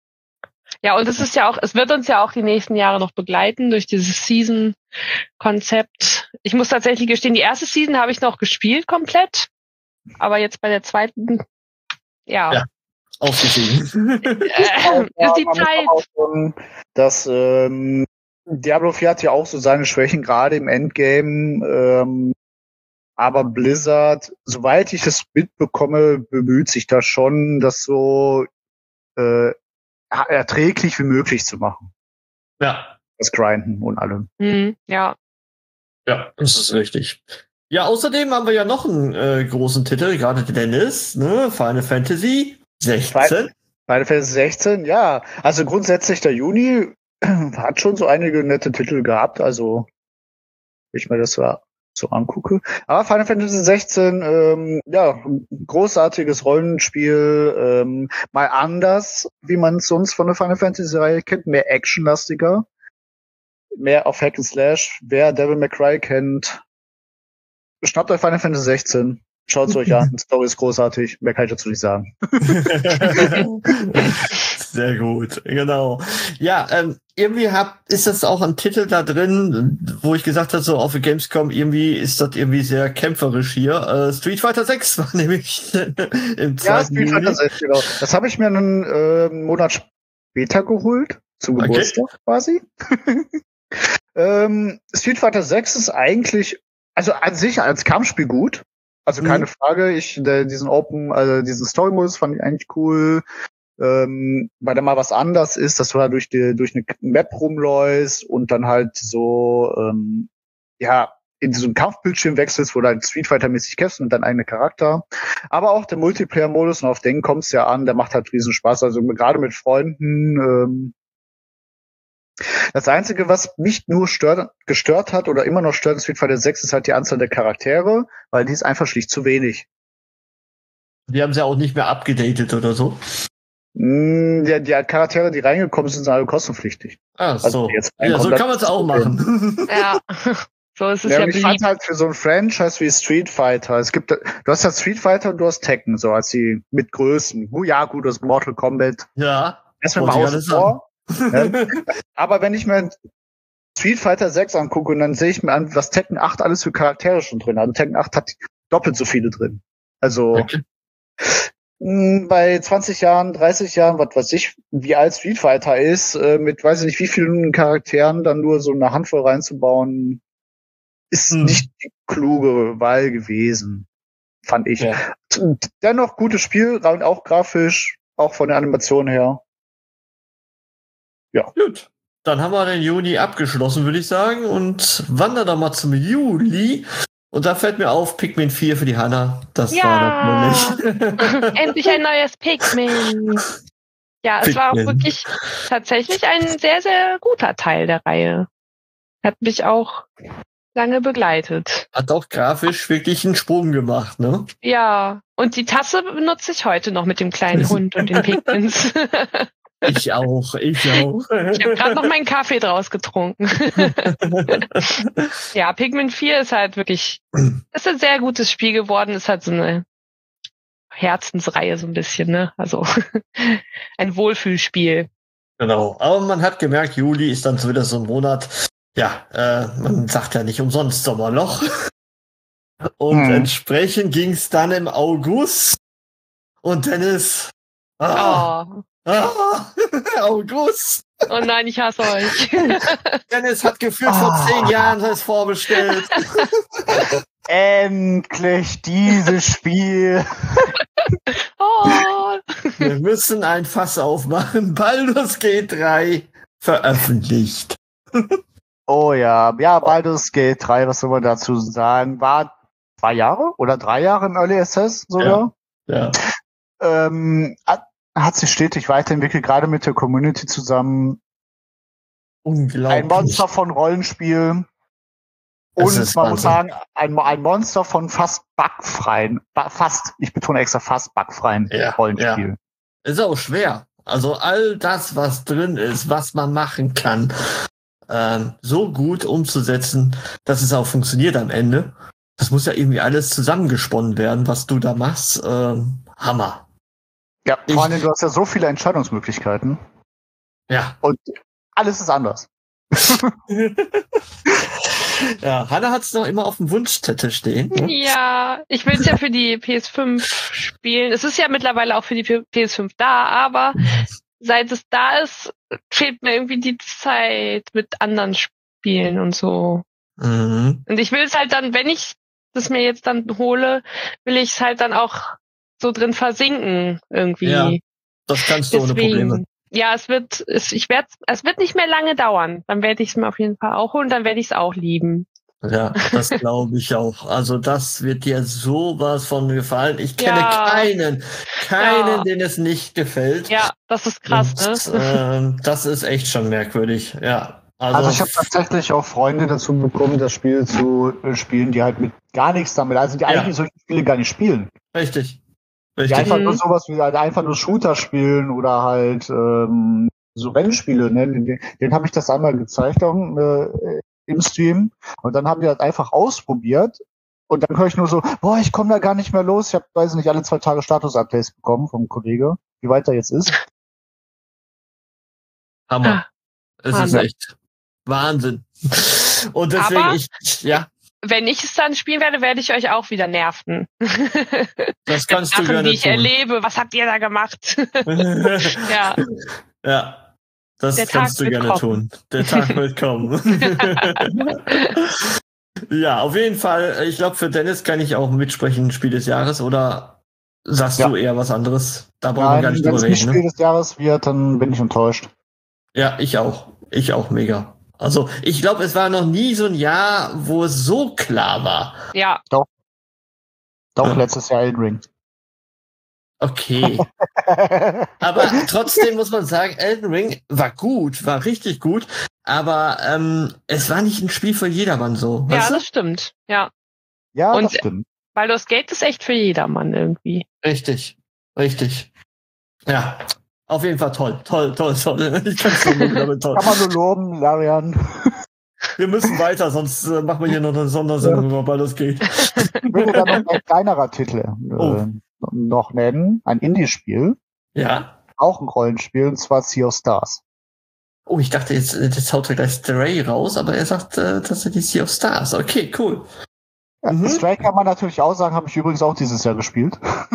Ja, und es ist ja auch, es wird uns ja auch die nächsten Jahre noch begleiten durch dieses Season-Konzept. Ich muss tatsächlich gestehen, die erste Season habe ich noch gespielt komplett, aber jetzt bei der zweiten, ja, Ja. Ausgesehen. äh, Ja, ist die man muss Zeit. aber auch sagen, dass ähm, Diablo vier hat ja auch so seine Schwächen, gerade im Endgame. Ähm, aber Blizzard, soweit ich es mitbekomme, bemüht sich da schon, das so äh, erträglich wie möglich zu machen. Ja. Das Grinden und allem. Hm, ja, Ja, das ist richtig. Ja, außerdem haben wir ja noch einen äh, großen Titel, gerade Dennis, ne? Final Fantasy sechzehn. Final Fantasy sechzehn, ja. Also grundsätzlich der Juni hat schon so einige nette Titel gehabt, also wenn ich mir das so, so angucke. Aber Final Fantasy sechzehn, ähm, ja, großartiges Rollenspiel, ähm, mal anders, wie man es sonst von der Final Fantasy-Reihe kennt, mehr actionlastiger, mehr auf Hack and Slash. Wer Devil May Cry kennt, schnappt euch Final Fantasy sechzehn. Schaut es euch an, die Story ist großartig, mehr kann ich dazu nicht sagen. Sehr gut, genau. Ja, ähm, irgendwie hab, ist das auch ein Titel da drin, wo ich gesagt habe, so auf der Gamescom, irgendwie ist das irgendwie sehr kämpferisch hier. Äh, Street Fighter sechs war nämlich im Ja, zweiten Street Fighter Juni. sechs, genau. Das habe ich mir einen äh, Monat später geholt, zum Okay. Geburtstag quasi. ähm, Street Fighter sechs ist eigentlich, also an sich als Kampfspiel gut. Also keine Mhm. Frage, ich der, diesen Open, also diesen Story-Modus fand ich eigentlich cool. Ähm, weil da mal was anders ist, dass du halt durch die durch eine Map rumläufst und dann halt so ähm, ja in diesem Kampfbildschirm wechselst, wo du halt Street Fighter-mäßig kämpfst und dein eigener Charakter. Aber auch der Multiplayer-Modus, und auf den kommt's ja an, der macht halt riesen Spaß. Also gerade mit Freunden. Ähm, das Einzige, was mich nur stört, gestört hat oder immer noch stört in Street Fighter sechs, ist halt die Anzahl der Charaktere, weil die ist einfach schlicht zu wenig. Die haben sie auch nicht mehr abgedatet oder so. Mm, Die, die Charaktere, die reingekommen sind, sind alle kostenpflichtig. Ah, Also so. jetzt Ja, so reinkommt, kann man es das auch ist machen. Ja, so ist es Ja, ja, und ich fand beliebt. halt für so ein Franchise wie Street Fighter, es gibt, du hast ja Street Fighter und du hast Tekken, so als die mit Größen. Oh ja, gut, du hast Mortal Kombat. Ja. Erstmal Wollte mal ich außen gerade vor. Ja. Aber wenn ich mir Street Fighter sechs angucke und dann sehe ich mir an, was Tekken acht alles für Charaktere schon drin hat. Und Tekken acht hat doppelt so viele drin. Also Okay. mh, bei zwanzig Jahren, dreißig Jahren, was weiß ich, wie alt Street Fighter ist, äh, mit weiß ich nicht wie vielen Charakteren dann nur so eine Handvoll reinzubauen, ist Hm. nicht die kluge Wahl gewesen, fand ich. Ja. Dennoch gutes Spiel, und auch grafisch, auch von der Animation her. Gut. Dann haben wir den Juni abgeschlossen, würde ich sagen, und wandern dann mal zum Juli. Und da fällt mir auf, Pikmin vier für die Hanna. Das Ja. war natürlich. Endlich ein neues Pikmin. Ja, es war auch Pikmin. wirklich tatsächlich ein sehr, sehr guter Teil der Reihe. Hat mich auch lange begleitet. Hat auch grafisch wirklich einen Sprung gemacht, ne? Ja, und die Tasse benutze ich heute noch mit dem kleinen Hund und den Pikmins. Ich auch, ich auch. Ich habe gerade noch meinen Kaffee draus getrunken. Ja, Pikmin vier ist halt wirklich, ist ein sehr gutes Spiel geworden. Ist halt so eine Herzensreihe so ein bisschen, ne? Also ein Wohlfühlspiel. Genau. Aber man hat gemerkt, Juli ist dann so wieder so ein Monat. Ja, äh, man sagt ja nicht umsonst Sommerloch. Und Hm. entsprechend ging es dann im August. Und Dennis. Ah, Oh. ah, August. Oh nein, ich hasse euch. Dennis hat gefühlt vor Ah. zehn Jahren das vorbestellt. Endlich dieses Spiel. Oh. Wir müssen ein Fass aufmachen. Baldur's Gate drei veröffentlicht. Oh ja, ja, Baldur's Gate drei, was soll man dazu sagen? War zwei Jahre oder drei Jahre im Early Access sogar. Ja. Ähm, hat, hat sich stetig weiterentwickelt, gerade mit der Community zusammen. Unglaublich. Ein Monster von Rollenspiel. Es Und ist man muss Wahnsinn. sagen, ein, ein Monster von fast bugfreien, ba- fast, ich betone extra fast bugfreien Ja, Rollenspiel. Ist auch schwer. Also all das, was drin ist, was man machen kann, ähm, so gut umzusetzen, dass es auch funktioniert am Ende. Das muss ja irgendwie alles zusammengesponnen werden, was du da machst. Ähm, Hammer. Ja, Ich- vor allem, du hast ja so viele Entscheidungsmöglichkeiten Ja. und alles ist anders. Ja, Hanna hat es noch immer auf dem Wunschzettel stehen. Ne? Ja, ich will es ja für die P S fünf spielen. Es ist ja mittlerweile auch für die P S fünf da, aber seit es da ist, fehlt mir irgendwie die Zeit mit anderen Spielen und so. Mhm. Und ich will es halt dann, wenn ich das mir jetzt dann hole, will ich es halt dann auch so drin versinken irgendwie. Ja, das kannst du ohne Probleme. Deswegen. Ja, es wird, es, ich werde, es wird nicht mehr lange dauern. Dann werde ich es mir auf jeden Fall auch holen, dann werde ich es auch lieben. Ja, das glaube ich auch. Also das wird dir sowas von gefallen. Ich kenne Ja. keinen, keinen, Ja. den es nicht gefällt. Ja, das ist krass, Und, ne? ähm, das ist echt schon merkwürdig. Ja. Also, Also ich habe tatsächlich auch Freunde dazu bekommen, das Spiel zu äh, spielen, die halt mit gar nichts damit, also die Ja. eigentlich solche Spiele gar nicht spielen. richtig. Die Richtig. einfach Mhm. nur sowas wie halt einfach nur Shooter spielen oder halt ähm, so Rennspiele, ne? Den, den habe ich das einmal gezeigt auch, äh, im Stream und dann haben die halt einfach ausprobiert und dann höre ich nur so, boah, ich komme da gar nicht mehr los. Ich habe, weiß nicht, alle zwei Tage Status-Updates bekommen vom Kollege, wie weit er jetzt ist. Hammer. Es ist Wahnsinn. echt Wahnsinn. Und deswegen, Aber- ich, ja, Wenn ich es dann spielen werde, werde ich euch auch wieder nerven. das kannst du Sachen, gerne die ich tun. erlebe. Was habt ihr da gemacht? Ja. Ja, das Der kannst Tag du wird gerne kommen. tun. Der Tag wird kommen. Ja, auf jeden Fall. Ich glaube, für Dennis kann ich auch mitsprechen, Spiel des Jahres. Oder sagst Ja. du eher was anderes? Da brauchen wir gar Nein, nicht wenn drüber es nicht reden. Spiel Ne? des Jahres wird, dann bin ich enttäuscht. Ja, ich auch. Ich auch mega. Also, ich glaube, es war noch nie so ein Jahr, wo es so klar war. Ja. Doch, Ja. letztes Jahr Elden Ring. Okay. Aber trotzdem muss man sagen, Elden Ring war gut, war richtig gut, aber ähm, es war nicht ein Spiel für jedermann so. Ja, Weißt das stimmt. Ja. Ja, Und- das stimmt. Baldur's Gate ist echt für jedermann irgendwie. du? Richtig, richtig. Ja, auf jeden Fall toll, toll, toll, toll. Ich kann es nur mit damit toll. Kann man nur loben, Larian. Wir müssen weiter, sonst äh, machen wir hier noch eine Sondersendung über Baldur's Gate. Ich würde da noch ein kleinerer Titel äh, Oh. noch nennen. Ein Indie-Spiel. Ja. Auch ein Rollenspiel, und zwar Sea of Stars. Oh, ich dachte jetzt, äh, jetzt haut er gleich Stray raus, aber er sagt, äh, dass er die Sea of Stars. Okay, cool. Ja, Mhm. Stray kann man natürlich auch sagen, habe ich übrigens auch dieses Jahr gespielt.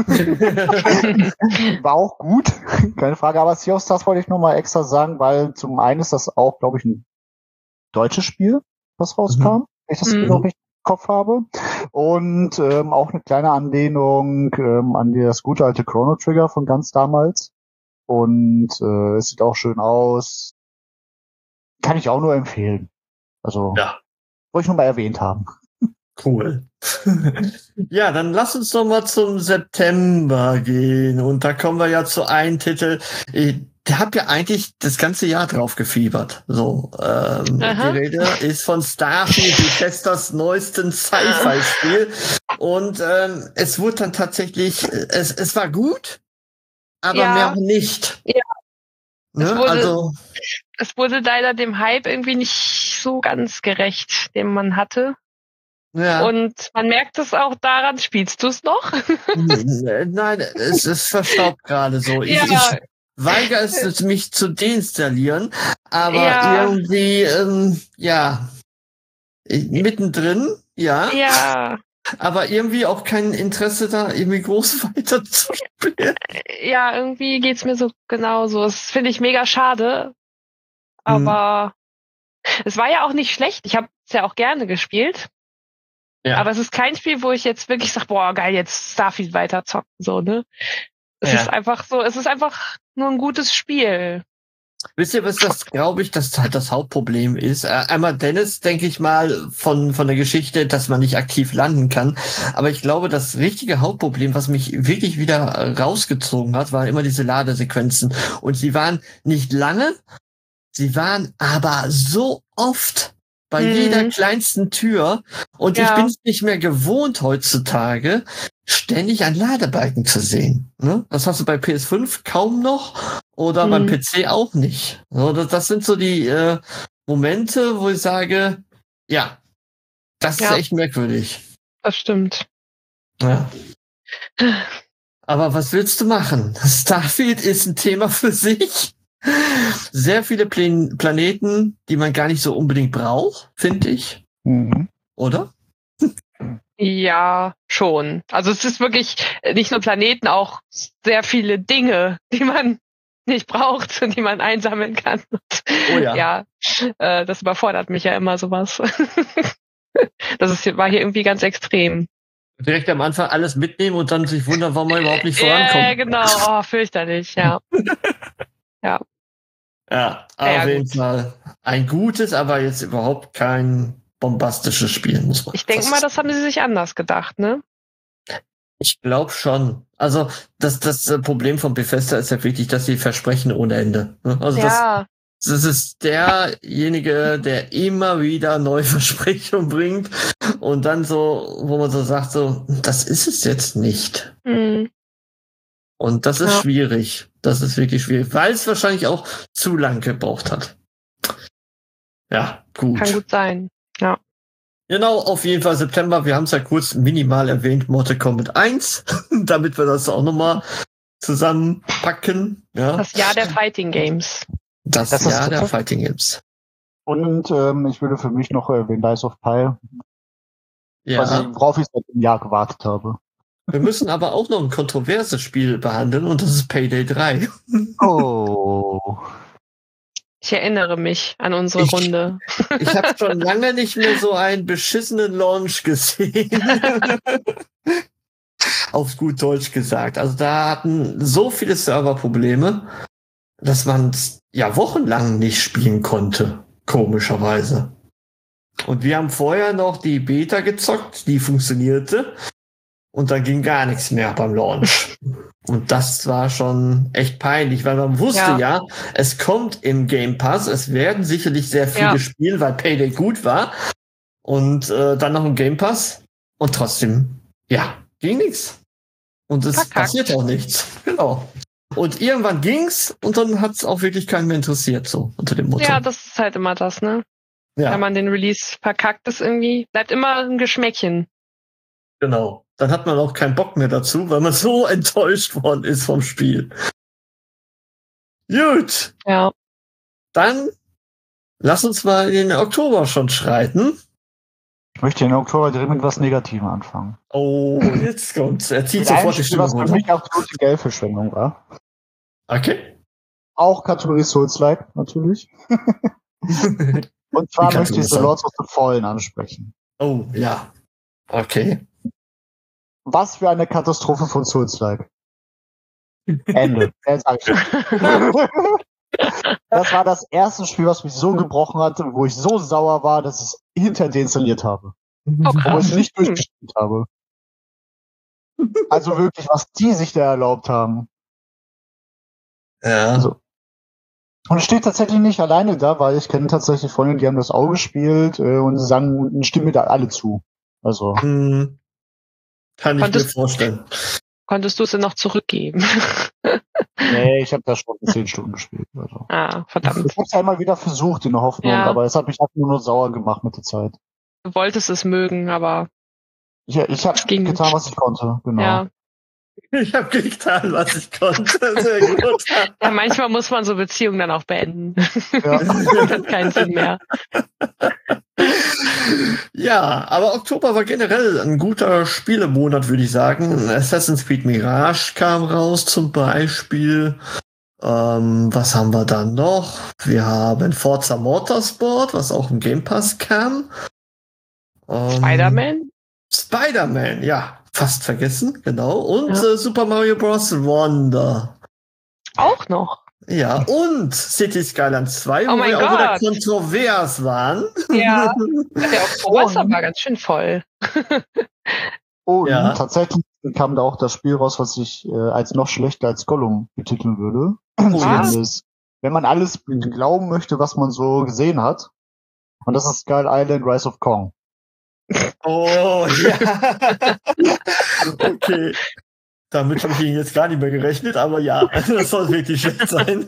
War auch gut, keine Frage. Aber Sea of Stars wollte ich nur mal extra sagen, weil zum einen ist das auch, glaube ich, ein deutsches Spiel, was rauskam, wenn ich das Spiel Mhm. noch richtig im Kopf habe. Und ähm, auch eine kleine Anlehnung ähm, an das gute alte Chrono Trigger von ganz damals. Und äh, es sieht auch schön aus. Kann ich auch nur empfehlen. Also, Ja. wollte ich nur mal erwähnt haben. Cool. Ja, dann lass uns doch mal zum September gehen. Und da kommen wir ja zu einem Titel. Ich habe ja eigentlich das ganze Jahr drauf gefiebert. So, ähm, die Rede ist von Starfield, Bethesdas neuesten Sci-Fi-Spiel. Und ähm, es wurde dann tatsächlich, es, es war gut, aber Ja. mehr nicht. Ja. Ne? Es wurde- Also, Es wurde leider dem Hype irgendwie nicht so ganz gerecht, den man hatte. ja. Und man merkt es auch daran, spielst du es noch? Nein, es, es verstaubt gerade so. Ich, Ja. ich weigere es, mich zu deinstallieren, aber Ja. irgendwie, ähm, ja, ich- mittendrin, ja, Ja, aber irgendwie auch kein Interesse da, irgendwie groß weiter zu spielen. ja, irgendwie geht's mir so genauso. Das finde ich mega schade. Aber es war ja auch nicht schlecht. Ich habe es ja auch gerne gespielt. Ja. Aber es ist kein Spiel, wo ich jetzt wirklich sage, boah, geil, jetzt Starfield weiter zocken, so, ne? Es Ja. ist einfach so, es ist einfach nur ein gutes Spiel. Wisst ihr, was das, glaube ich, das halt das Hauptproblem ist? Äh, Einmal Dennis, denke ich mal, von, von der Geschichte, dass man nicht aktiv landen kann. Aber ich glaube, das richtige Hauptproblem, was mich wirklich wieder äh, rausgezogen hat, waren immer diese Ladesequenzen. Und sie waren nicht lange, sie waren aber so oft bei Mhm. jeder kleinsten Tür. Und ich Ja. bin es nicht mehr gewohnt heutzutage, ständig ein Ladebalken zu sehen. Ne? Das hast du bei P S fünf kaum noch oder Mhm. beim P C auch nicht. So, das, das sind so die äh, Momente, wo ich sage, ja, das Ja. ist echt merkwürdig. Das stimmt. Ja. Aber was willst du machen? Starfield ist ein Thema für sich. Sehr viele Plan- Planeten, die man gar nicht so unbedingt braucht, finde ich. Mhm. Oder? Ja, schon. Also es ist wirklich nicht nur Planeten, auch sehr viele Dinge, die man nicht braucht und die man einsammeln kann. Oh ja. Ja, äh, das überfordert mich ja immer sowas. Das ist, hier- war hier irgendwie ganz extrem. Direkt am Anfang alles mitnehmen und dann sich wundern, warum man überhaupt nicht Ja, vorankommt. genau. Oh, fürchterlich, ja. Ja, Ja, auf jeden gut. Fall ein gutes, aber jetzt überhaupt kein bombastisches Spiel, muss man Ich denke mal, das haben sie sich anders gedacht, ne? Ich glaube schon. Also das, das äh, Problem von Bethesda ist ja wirklich, dass sie versprechen ohne Ende. ne? Also Ja, das, das ist derjenige, der immer wieder neue Versprechungen bringt und dann so, wo man so sagt, so, das ist es jetzt nicht. hm, Und das ist Ja. schwierig. Das ist wirklich schwierig, weil es wahrscheinlich auch zu lang gebraucht hat. Ja, gut. kann gut sein. Genau, auf jeden Fall September. Wir haben es ja kurz minimal erwähnt, Mortal Kombat eins, damit wir das auch nochmal zusammenpacken. Ja, Das Jahr der Fighting Games. das, Das ist Jahr der super. Fighting Games. Und ähm, ich würde für mich noch erwähnen Dice of Pi, was Ja, ich, worauf ich seit einem Jahr gewartet habe. wir müssen aber auch noch ein kontroverses Spiel behandeln und das ist Payday drei. Oh. Ich erinnere mich an unsere Ich- Runde. Ich habe schon lange nicht mehr so einen beschissenen Launch gesehen. Auf gut Deutsch gesagt. Also da hatten so viele Serverprobleme, dass man es ja wochenlang nicht spielen konnte. Komischerweise. Und wir haben vorher noch die Beta gezockt, die funktionierte. Und dann ging gar nichts mehr beim Launch. Und das war schon echt peinlich, weil man wusste ja, Ja. es kommt im Game Pass, es werden sicherlich sehr viele Ja. spielen, weil Payday gut war. Und äh, dann noch ein Game Pass. Und trotzdem, ja, ging nichts. Und es Verkackt. passiert auch nichts. Genau. Und irgendwann ging's und dann hat's auch wirklich keinen mehr interessiert, so unter dem Motto. Ja, das ist halt immer das, ne? Ja, Wenn man den Release verkackt ist irgendwie, bleibt immer ein Geschmäckchen. genau. Dann hat man auch keinen Bock mehr dazu, weil man so enttäuscht worden ist vom Spiel. Gut, Ja. dann lass uns mal in den Oktober schon schreiten. Ich möchte im Oktober direkt mit was Negativem anfangen. Oh, jetzt kommt's. Er zieht Mit einem sofort die Spiel, Stimme was für runter. mich absolute Geldverschwendung war. Okay. Auch Kategorie Souls-like, natürlich. Und zwar Wie kannst möchte du ich das The sagen? Lords of the Fallen ansprechen. Oh, ja. Okay. Was für eine Katastrophe von Souls-like. Ende. Mehr sag ich nicht. Das war das erste Spiel, was mich so gebrochen hatte, wo ich so sauer war, dass ich es hinter deinstalliert habe. Oh, Obwohl ich krass. nicht durchgespielt habe. Also wirklich, was die sich da erlaubt haben. Ja. Also, und es steht tatsächlich nicht alleine da, weil ich kenne tatsächlich Freunde, die haben das auch gespielt äh, und sie sagen, und stimmen mir da alle zu. Also, Hm, kann ich Konntest- mir vorstellen. Konntest du es denn noch zurückgeben? nee, ich habe da schon zehn Stunden gespielt. Also. Ah, verdammt. Ich habe es einmal wieder versucht in der Hoffnung, Ja. aber es hat mich einfach nur noch sauer gemacht mit der Zeit. Du wolltest es mögen, aber Ich, ich habe Es ging getan, nicht. was ich konnte. Genau. ja. Ich habe getan, was ich konnte. Sehr gut. Ja, manchmal muss man so Beziehungen dann auch beenden. Ja. Das hat keinen Sinn mehr. Ja, aber Oktober war generell ein guter Spielemonat, würde ich sagen. Assassin's Creed Mirage kam raus zum Beispiel. Ähm, was haben wir dann noch? Wir haben Forza Motorsport, was auch im Game Pass kam. Ähm, Spider-Man? Spider-Man, ja. Fast vergessen, genau. Und Ja. äh, Super Mario Bros. Wonder. Auch noch. Ja, und City Skylines zwei, Oh wo mein wir auch wieder Gott. kontrovers waren. Ja. Der Oktober ist aber ganz schön voll. Und Ja. tatsächlich kam da auch das Spiel raus, was ich äh, als noch schlechter als Gollum betiteln würde. Was? Zumindest, wenn man alles glauben möchte, was man so gesehen hat. Und das ist Skull Island Rise of Kong. Oh, ja. Okay. Damit habe ich Ihnen jetzt gar nicht mehr gerechnet, aber ja, das soll wirklich schlecht sein.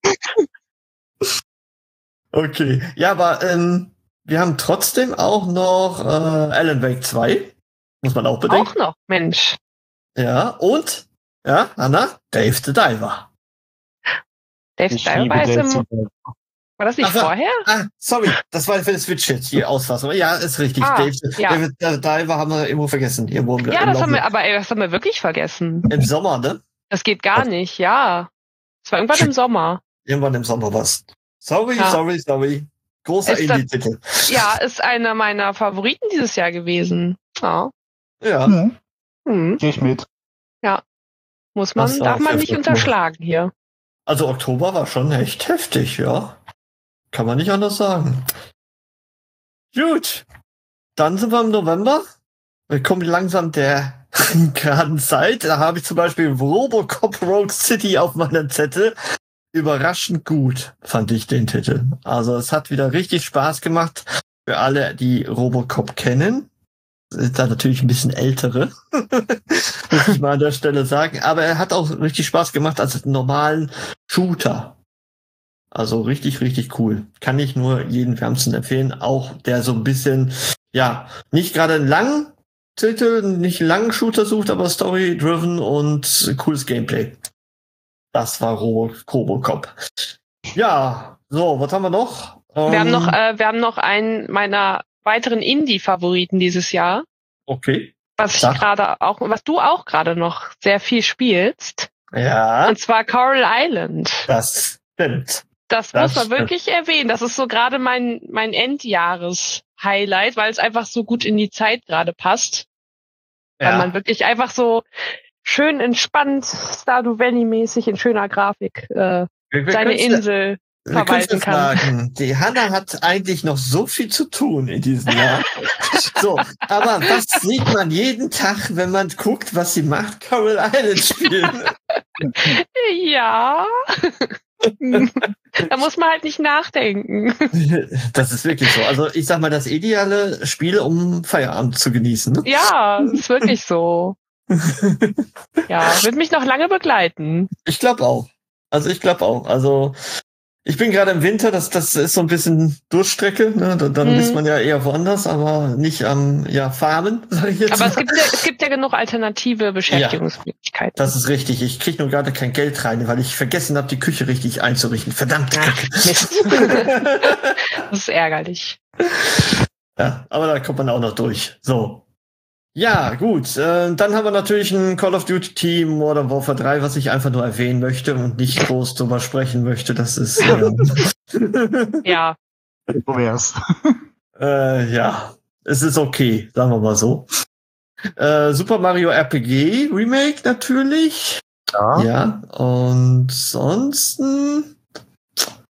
Okay. Ja, aber ähm, wir haben trotzdem auch noch äh, Alan Wake zwei. Muss man auch bedenken. Auch noch, Mensch. Ja, und, ja, Anna, Dave the Diver. Dave Ich Diver liebe ist Dave im, the Diver. war das nicht Ach so. vorher? Ah, sorry, das war für den Switch jetzt, die Ausfassung. Ja, ist richtig. Ah, Dave, ja. David the Diver haben wir irgendwo vergessen. Irgendwo im, Ja, im, das haben wir, Laufe- aber ey, das haben wir wirklich vergessen. im Sommer, ne? Das geht gar nicht, ja. Es war irgendwann im Sommer. Irgendwann im Sommer was. Sorry, Ja. sorry, sorry. Großer Ist das- Indie-Titel. Ja, ist einer meiner Favoriten dieses Jahr gewesen. Ja. Ja. Hm, Hm. Geh ich mit. Muss man, Das war darf man sehr nicht gut. unterschlagen hier. Also Oktober war schon echt heftig, ja. Kann man nicht anders sagen. Gut. Dann sind wir im November. Wir kommen langsam der geraden Zeit. Da habe ich zum Beispiel Robocop Rogue City auf meinem Zettel. Überraschend gut, fand ich den Titel. Also es hat wieder richtig Spaß gemacht. Für alle, die Robocop kennen. Ist da natürlich ein bisschen ältere. Muss ich mal an der Stelle sagen. Aber er hat auch richtig Spaß gemacht als normalen Shooter. Also richtig, richtig cool. Kann ich nur jedem wärmsten empfehlen. Auch der so ein bisschen, ja, nicht gerade einen langen Titel, nicht einen langen Shooter sucht, aber story-driven und cooles Gameplay. Das war Robo- Robocop. Ja, so, was haben wir noch? Ähm, Wir haben noch, äh, wir haben noch einen meiner weiteren Indie-Favoriten dieses Jahr, Okay. was ich Sag. gerade auch, was du auch gerade noch sehr viel spielst. Ja, Und zwar Coral Island. das stimmt. Das, Das muss man stimmt. wirklich erwähnen. Das ist so gerade mein, mein Endjahres-Highlight, weil es einfach so gut in die Zeit gerade passt. Weil man wirklich einfach so schön entspannt, Stardew Valley-mäßig in schöner Grafik äh, wir, wir seine können's- Insel wir verwalten können's kann. fragen. Die Hanna hat eigentlich noch so viel zu tun in diesem Jahr. So, aber was sieht man jeden Tag, wenn man guckt, was sie macht? Coral Island spielen. Ja. Da muss man halt nicht nachdenken. Das ist wirklich so. Also ich sag mal, das ideale Spiel, um Feierabend zu genießen. Ne? Ja, ist wirklich so. Ja, wird mich noch lange begleiten. Ich glaube auch. Also ich glaube auch. Also ich bin gerade im Winter, das, das ist so ein bisschen Durchstrecke. Ne? Dann, dann Mhm. ist man ja eher woanders, aber nicht am ja, Farmen, sage ich jetzt Aber mal. es gibt ja, es gibt ja genug alternative Beschäftigungsmöglichkeiten. Das ist richtig. Ich kriege nur gerade kein Geld rein, weil ich vergessen habe, die Küche richtig einzurichten. Verdammt. Ach, Mist. Das ist ärgerlich. Ja, aber da kommt man auch noch durch. So. Ja, gut. Äh, dann haben wir natürlich ein Call of Duty Team Modern Warfare drei, was ich einfach nur erwähnen möchte und nicht groß drüber sprechen möchte. Das ist äh, Ja. So wär's. äh, ja, es ist okay, sagen wir mal so. Äh, Super Mario R P G Remake natürlich. Ja. Ja, und ansonsten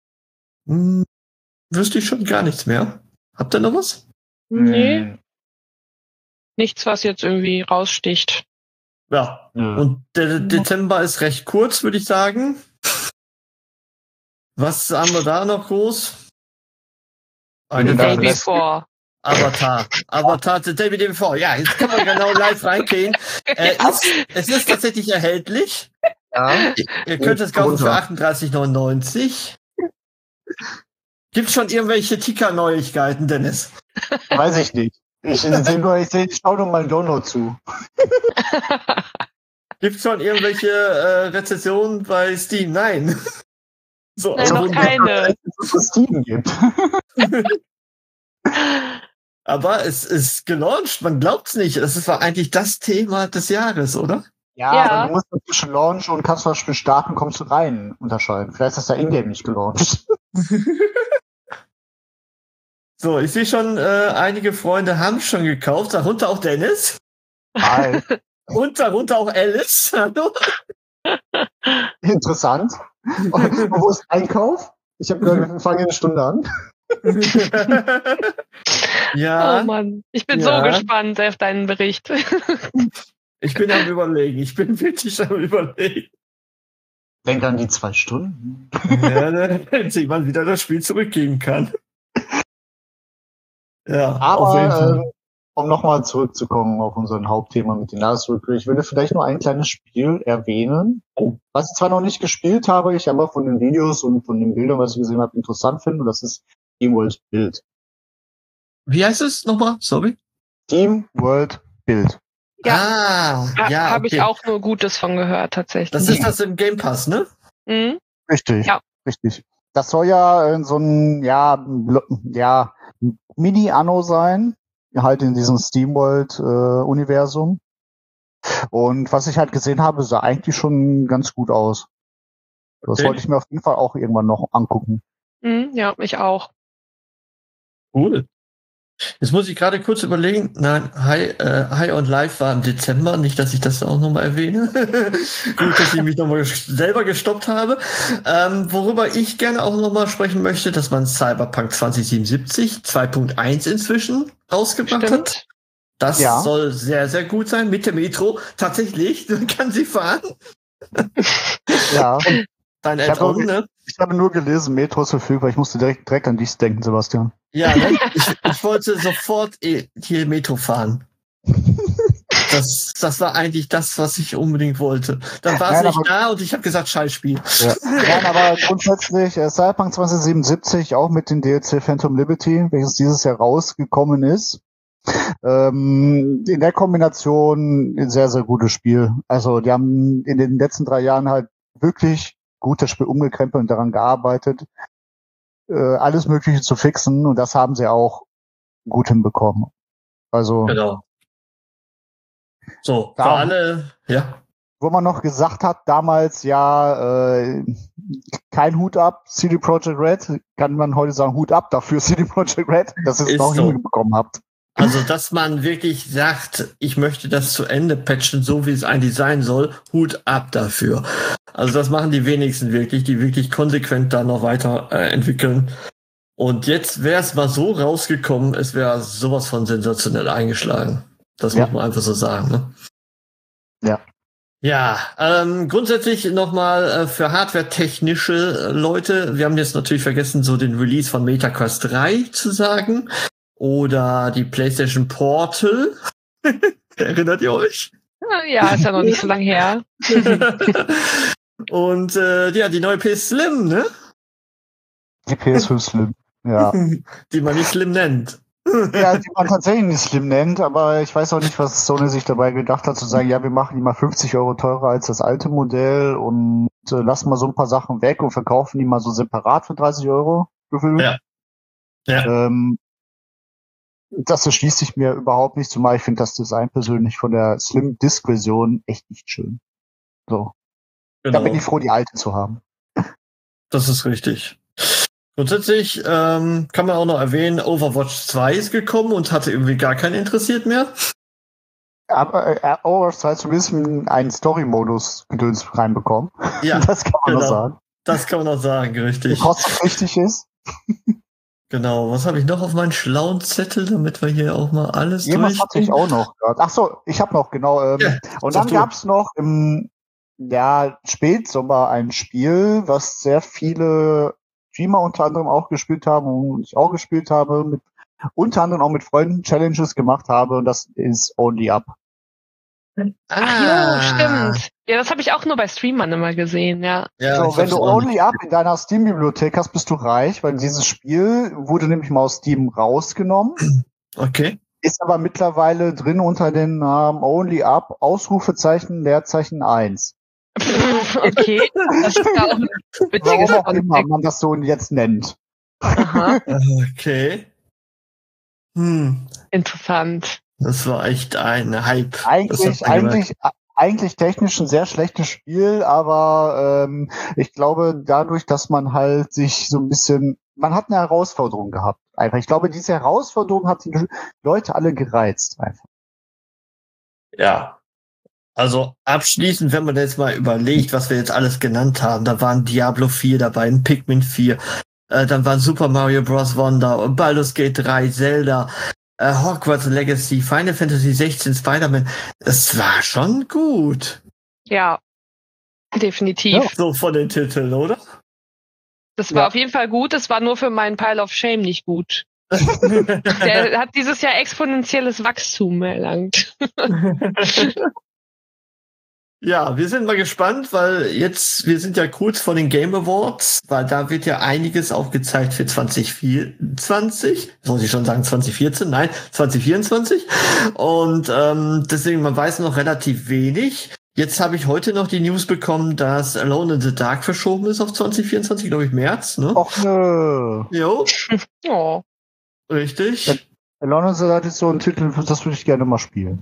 hm, wüsste ich schon gar nichts mehr. Habt ihr noch was? Nee. Hm. nichts, was jetzt irgendwie raussticht. Ja, Ja. und der Dezember ist recht kurz, würde ich sagen. Was haben wir da noch groß? Eine The Day Day Before. Avatar. Avatar The Day Before. Ja, jetzt kann man genau live reingehen. Äh, ist, es ist tatsächlich erhältlich. Ja. Ihr könnt es kaufen für achtunddreißig neunundneunzig. Gibt es schon irgendwelche Ticker-Neuigkeiten, Dennis? Weiß ich nicht. Ich sehe nur, ich, seh, ich schau nur mal einen Download zu. Gibt es schon irgendwelche äh, Rezessionen bei Steam? Nein. So, Nein, noch keine. Dass es Steam gibt. Aber es ist gelauncht, man glaubt's nicht. Das war eigentlich das Thema des Jahres, oder? Ja, Ja. aber du musst zwischen Launch und kannst zum Beispiel starten, kommst du rein unterscheiden. Vielleicht ist das da Ingame nicht gelauncht. So, ich sehe schon, äh, einige Freunde haben schon gekauft, darunter auch Dennis Hi. und darunter auch Alice. Hallo. Interessant. Und wo ist Einkauf? Ich habe gehört, wir fangen eine Stunde an. Ja, Oh Mann, ich bin Ja. so gespannt auf deinen Bericht. ich bin am Überlegen. Ich bin wirklich am Überlegen. Denk an die zwei Stunden. Ja, wenn sich mal wieder das Spiel zurückgeben kann. Ja, auf jeden Aber Fall. ähm, um nochmal zurückzukommen auf unseren Hauptthema mit den Jahresrückblick, ich würde vielleicht nur ein kleines Spiel erwähnen, Oh. was ich zwar noch nicht gespielt habe, ich aber von den Videos und von den Bildern, was ich gesehen habe, interessant finde, und das ist Team World Build. Wie heißt es nochmal? Sorry. Team World Build. Ah, Ha, ja, Habe okay. ich auch nur Gutes von gehört, tatsächlich. Das ist das im Game Pass, ne? Mhm. Richtig, Ja. richtig. Das soll ja äh, so ein, ja, blo- ja, Mini-Anno sein, halt in diesem SteamWorld-Universum. Und was ich halt gesehen habe, sah eigentlich schon ganz gut aus. Das Okay. wollte ich mir auf jeden Fall auch irgendwann noch angucken. Mhm, ja, ich auch. Cool. Jetzt muss ich gerade kurz überlegen. Nein, High, äh, High on Life war im Dezember. Nicht, dass ich das auch nochmal erwähne. Gut, dass ich mich nochmal selber gestoppt habe. Ähm, worüber ich gerne auch nochmal sprechen möchte, dass man Cyberpunk zwanzig siebenundsiebzig zwei Punkt eins inzwischen rausgebracht hat. Stimmt. Das Ja. soll sehr, sehr gut sein mit der Metro. Tatsächlich, man kann sie fahren. Ja, Dein Ich hab Add-on, irgendwie- ne? ich habe nur gelesen, Metro ist verfügbar. Ich musste direkt, direkt an dich denken, Sebastian. Ja, ne? ich, ich wollte sofort eh hier Metro fahren. Das, das war eigentlich das, was ich unbedingt wollte. Dann war es Nein, nicht aber- da und ich habe gesagt, Scheißspiel. Ja. Nein, aber grundsätzlich, äh, Cyberpunk zwanzig siebenundsiebzig, auch mit dem D L C Phantom Liberty, welches dieses Jahr rausgekommen ist. Ähm, in der Kombination ein sehr, sehr gutes Spiel. Also die haben in den letzten drei Jahren halt wirklich gut das Spiel umgekrempelt und daran gearbeitet, äh, alles Mögliche zu fixen, und das haben sie auch gut hinbekommen. Also, Genau. So, für Da- alle, ja. wo man noch gesagt hat, damals ja, äh, kein Hut ab, C D Projekt Red, kann man heute sagen, Hut ab dafür, C D Projekt Red, dass ihr es Ist noch so. hinbekommen habt. Also, dass man wirklich sagt, ich möchte das zu Ende patchen, so wie es eigentlich sein soll, Hut ab dafür. Also, das machen die wenigsten wirklich, die wirklich konsequent da noch weiter äh, entwickeln. Und jetzt wäre es mal so rausgekommen, es wäre sowas von sensationell eingeschlagen. Das Ja. muss man einfach so sagen, ne? Ja. Ja, ähm, grundsätzlich nochmal äh, für hardware-technische äh, Leute, wir haben jetzt natürlich vergessen, so den Release von MetaQuest drei zu sagen. Oder die PlayStation Portal. Erinnert ihr euch? Ja, ist ja noch nicht so lange her. Und äh, ja, die neue P S Slim, ne? Die P S fünf Slim, ja. Die man nicht Slim nennt. Ja, die man tatsächlich nicht Slim nennt, aber ich weiß auch nicht, was Sony sich dabei gedacht hat, zu sagen, ja, wir machen die mal fünfzig Euro teurer als das alte Modell und äh, lassen mal so ein paar Sachen weg und verkaufen die mal so separat für dreißig Euro gefühlt. Ja. Ja. Ähm, das erschließt sich mir überhaupt nicht, zumal ich finde das Design persönlich von der Slim Disc Version echt nicht schön. So. Da bin ich froh, die alte zu haben. Das ist richtig. Grundsätzlich ähm, kann man auch noch erwähnen, Overwatch zwei ist gekommen und hatte irgendwie gar keinen interessiert mehr. Aber äh, Overwatch zwei zumindest einen Story-Modus Gedöns reinbekommen. Ja, Das kann man genau. noch sagen. das kann man auch sagen, Der richtig. kostenpflichtig ist. Genau, was habe ich noch auf meinen schlauen Zettel, damit wir hier auch mal alles Jemand hatte ich auch noch gehört. Ach so, ich habe noch, genau. Ähm, Ja, und sag dann du. gab's noch im ja, Spätsommer ein Spiel, was sehr viele Streamer unter anderem auch gespielt haben und ich auch gespielt habe, mit, unter anderem auch mit Freunden Challenges gemacht habe und das ist Only Up. Ach jo, stimmt. Ja, das habe ich auch nur bei Streamern immer gesehen, ja. Ja, so, ich wenn hab's du auch Only nicht. Up in deiner Steam-Bibliothek hast, bist du reich, weil dieses Spiel wurde nämlich mal aus Steam rausgenommen, Okay. ist aber mittlerweile drin unter dem Namen Only Up, Ausrufezeichen, Leerzeichen eins. Okay, das ist ja auch ein witziges Warum auch immer Konzept. man das so jetzt nennt. Aha, Okay. Hm, interessant. das war echt ein Hype. Das Eigentlich, hat man gemerkt. eigentlich, eigentlich technisch ein sehr schlechtes Spiel, aber ähm, ich glaube, dadurch, dass man halt sich so ein bisschen, man hat eine Herausforderung gehabt. Einfach. Ich glaube, diese Herausforderung hat die Leute alle gereizt. Einfach. Ja. Also abschließend, wenn man jetzt mal überlegt, was wir jetzt alles genannt haben, da waren Diablo vier dabei, ein Pikmin vier, äh, dann waren Super Mario Bros. Wonder, Baldur's Gate drei, Zelda, äh, Hogwarts Legacy, Final Fantasy sechzehn, Spider-Man. Es war schon gut. Ja, definitiv. Ja. So von den Titeln, oder? Das war Ja. auf jeden Fall gut, das war nur für meinen Pile of Shame nicht gut. Der hat dieses Jahr exponentielles Wachstum erlangt. Ja, wir sind mal gespannt, weil jetzt, wir sind ja kurz vor den Game Awards, weil da wird ja einiges auch gezeigt für zwanzig vierundzwanzig. Muss ich schon sagen zwanzig vierzehn? Nein, zwanzig vierundzwanzig. Und ähm, deswegen, man weiß noch relativ wenig. Jetzt habe ich heute noch die News bekommen, dass Alone in the Dark verschoben ist auf zwanzig vierundzwanzig, glaube ich, März, ne? Och nö. Jo, Oh. richtig. Alone in the Dark ist so ein Titel, das würde ich gerne mal spielen.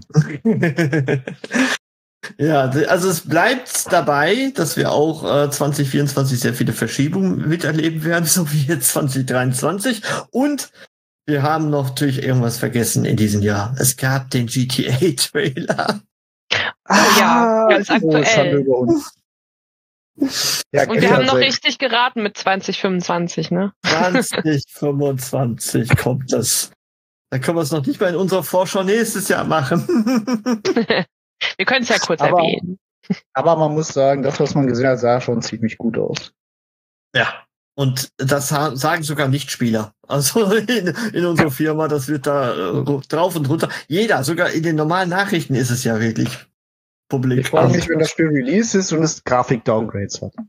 Ja, also es bleibt dabei, dass wir auch äh, zwanzig vierundzwanzig sehr viele Verschiebungen miterleben werden, so wie jetzt zwanzig dreiundzwanzig. Und wir haben noch natürlich irgendwas vergessen in diesem Jahr. Es gab den G T A-Trailer. Ja, ganz oh, Schande aktuell. über uns. Ja, Und wir haben noch Killer richtig geraten mit zwanzig fünfundzwanzig, ne? zwanzig fünfundzwanzig kommt das. Da können wir es noch nicht mal in unserer Vorschau nächstes Jahr machen. Wir können es ja kurz Aber- erwähnen. Aber man muss sagen, das, was man gesehen hat, sah schon ziemlich gut aus. Ja. Und das ha- sagen sogar Nichtspieler. Also in, in unserer Firma, das wird da äh, drauf und runter. Jeder, sogar in den normalen Nachrichten ist es ja wirklich publik. Ich freue mich, wenn das Spiel Release ist und es Grafik-Downgrades hat.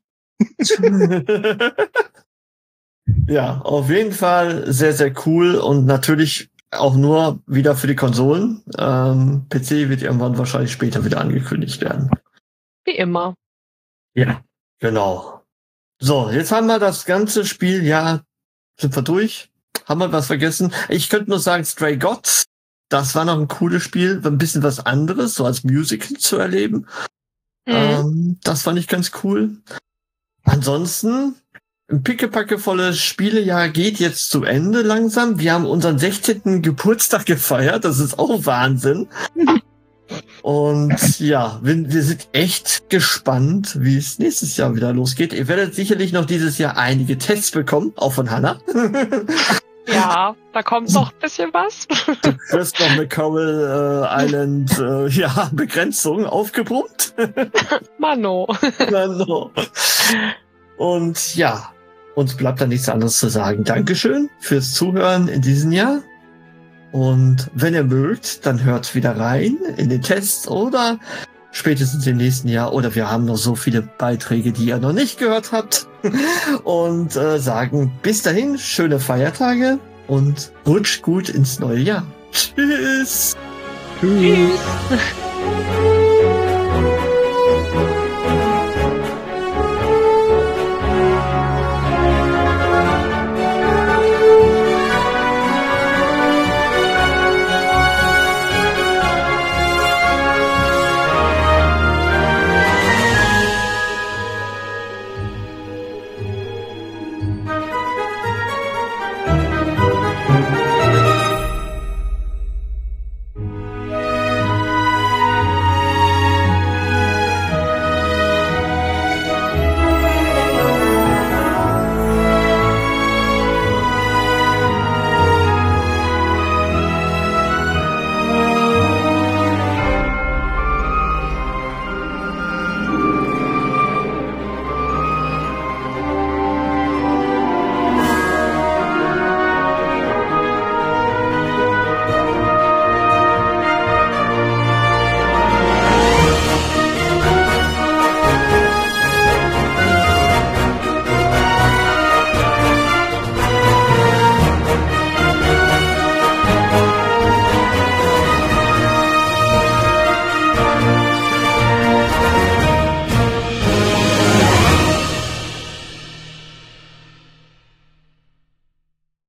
Ja, auf jeden Fall sehr, sehr cool und natürlich auch nur wieder für die Konsolen. Ähm, P C wird irgendwann wahrscheinlich später wieder angekündigt werden. Wie immer. Ja, genau. So, jetzt haben wir das ganze Spiel, ja, sind wir durch. Haben wir was vergessen? Ich könnte nur sagen, Stray Gods, das war noch ein cooles Spiel, ein bisschen was anderes, so als Musical zu erleben. Mhm. Ähm, das fand ich ganz cool. Ansonsten, ein pickepackevolles Spielejahr geht jetzt zu Ende langsam. Wir haben unseren sechzehnten Geburtstag gefeiert, das ist auch Wahnsinn. Und ja, wir, wir sind echt gespannt, wie es nächstes Jahr wieder losgeht. Ihr werdet sicherlich noch dieses Jahr einige Tests bekommen, auch von Hannah. Ja, da kommt noch ein bisschen was. Du wirst noch eine Coral äh, Island äh, ja, Begrenzung aufgebrummt. Mano. Genau. Und ja, uns bleibt da nichts anderes zu sagen. Dankeschön fürs Zuhören in diesem Jahr. Und wenn ihr mögt, dann hört wieder rein in den Tests oder spätestens im nächsten Jahr. Oder wir haben noch so viele Beiträge, die ihr noch nicht gehört habt. Und äh, sagen bis dahin, schöne Feiertage und rutscht gut ins neue Jahr. Tschüss. Tschüss. Tschüss.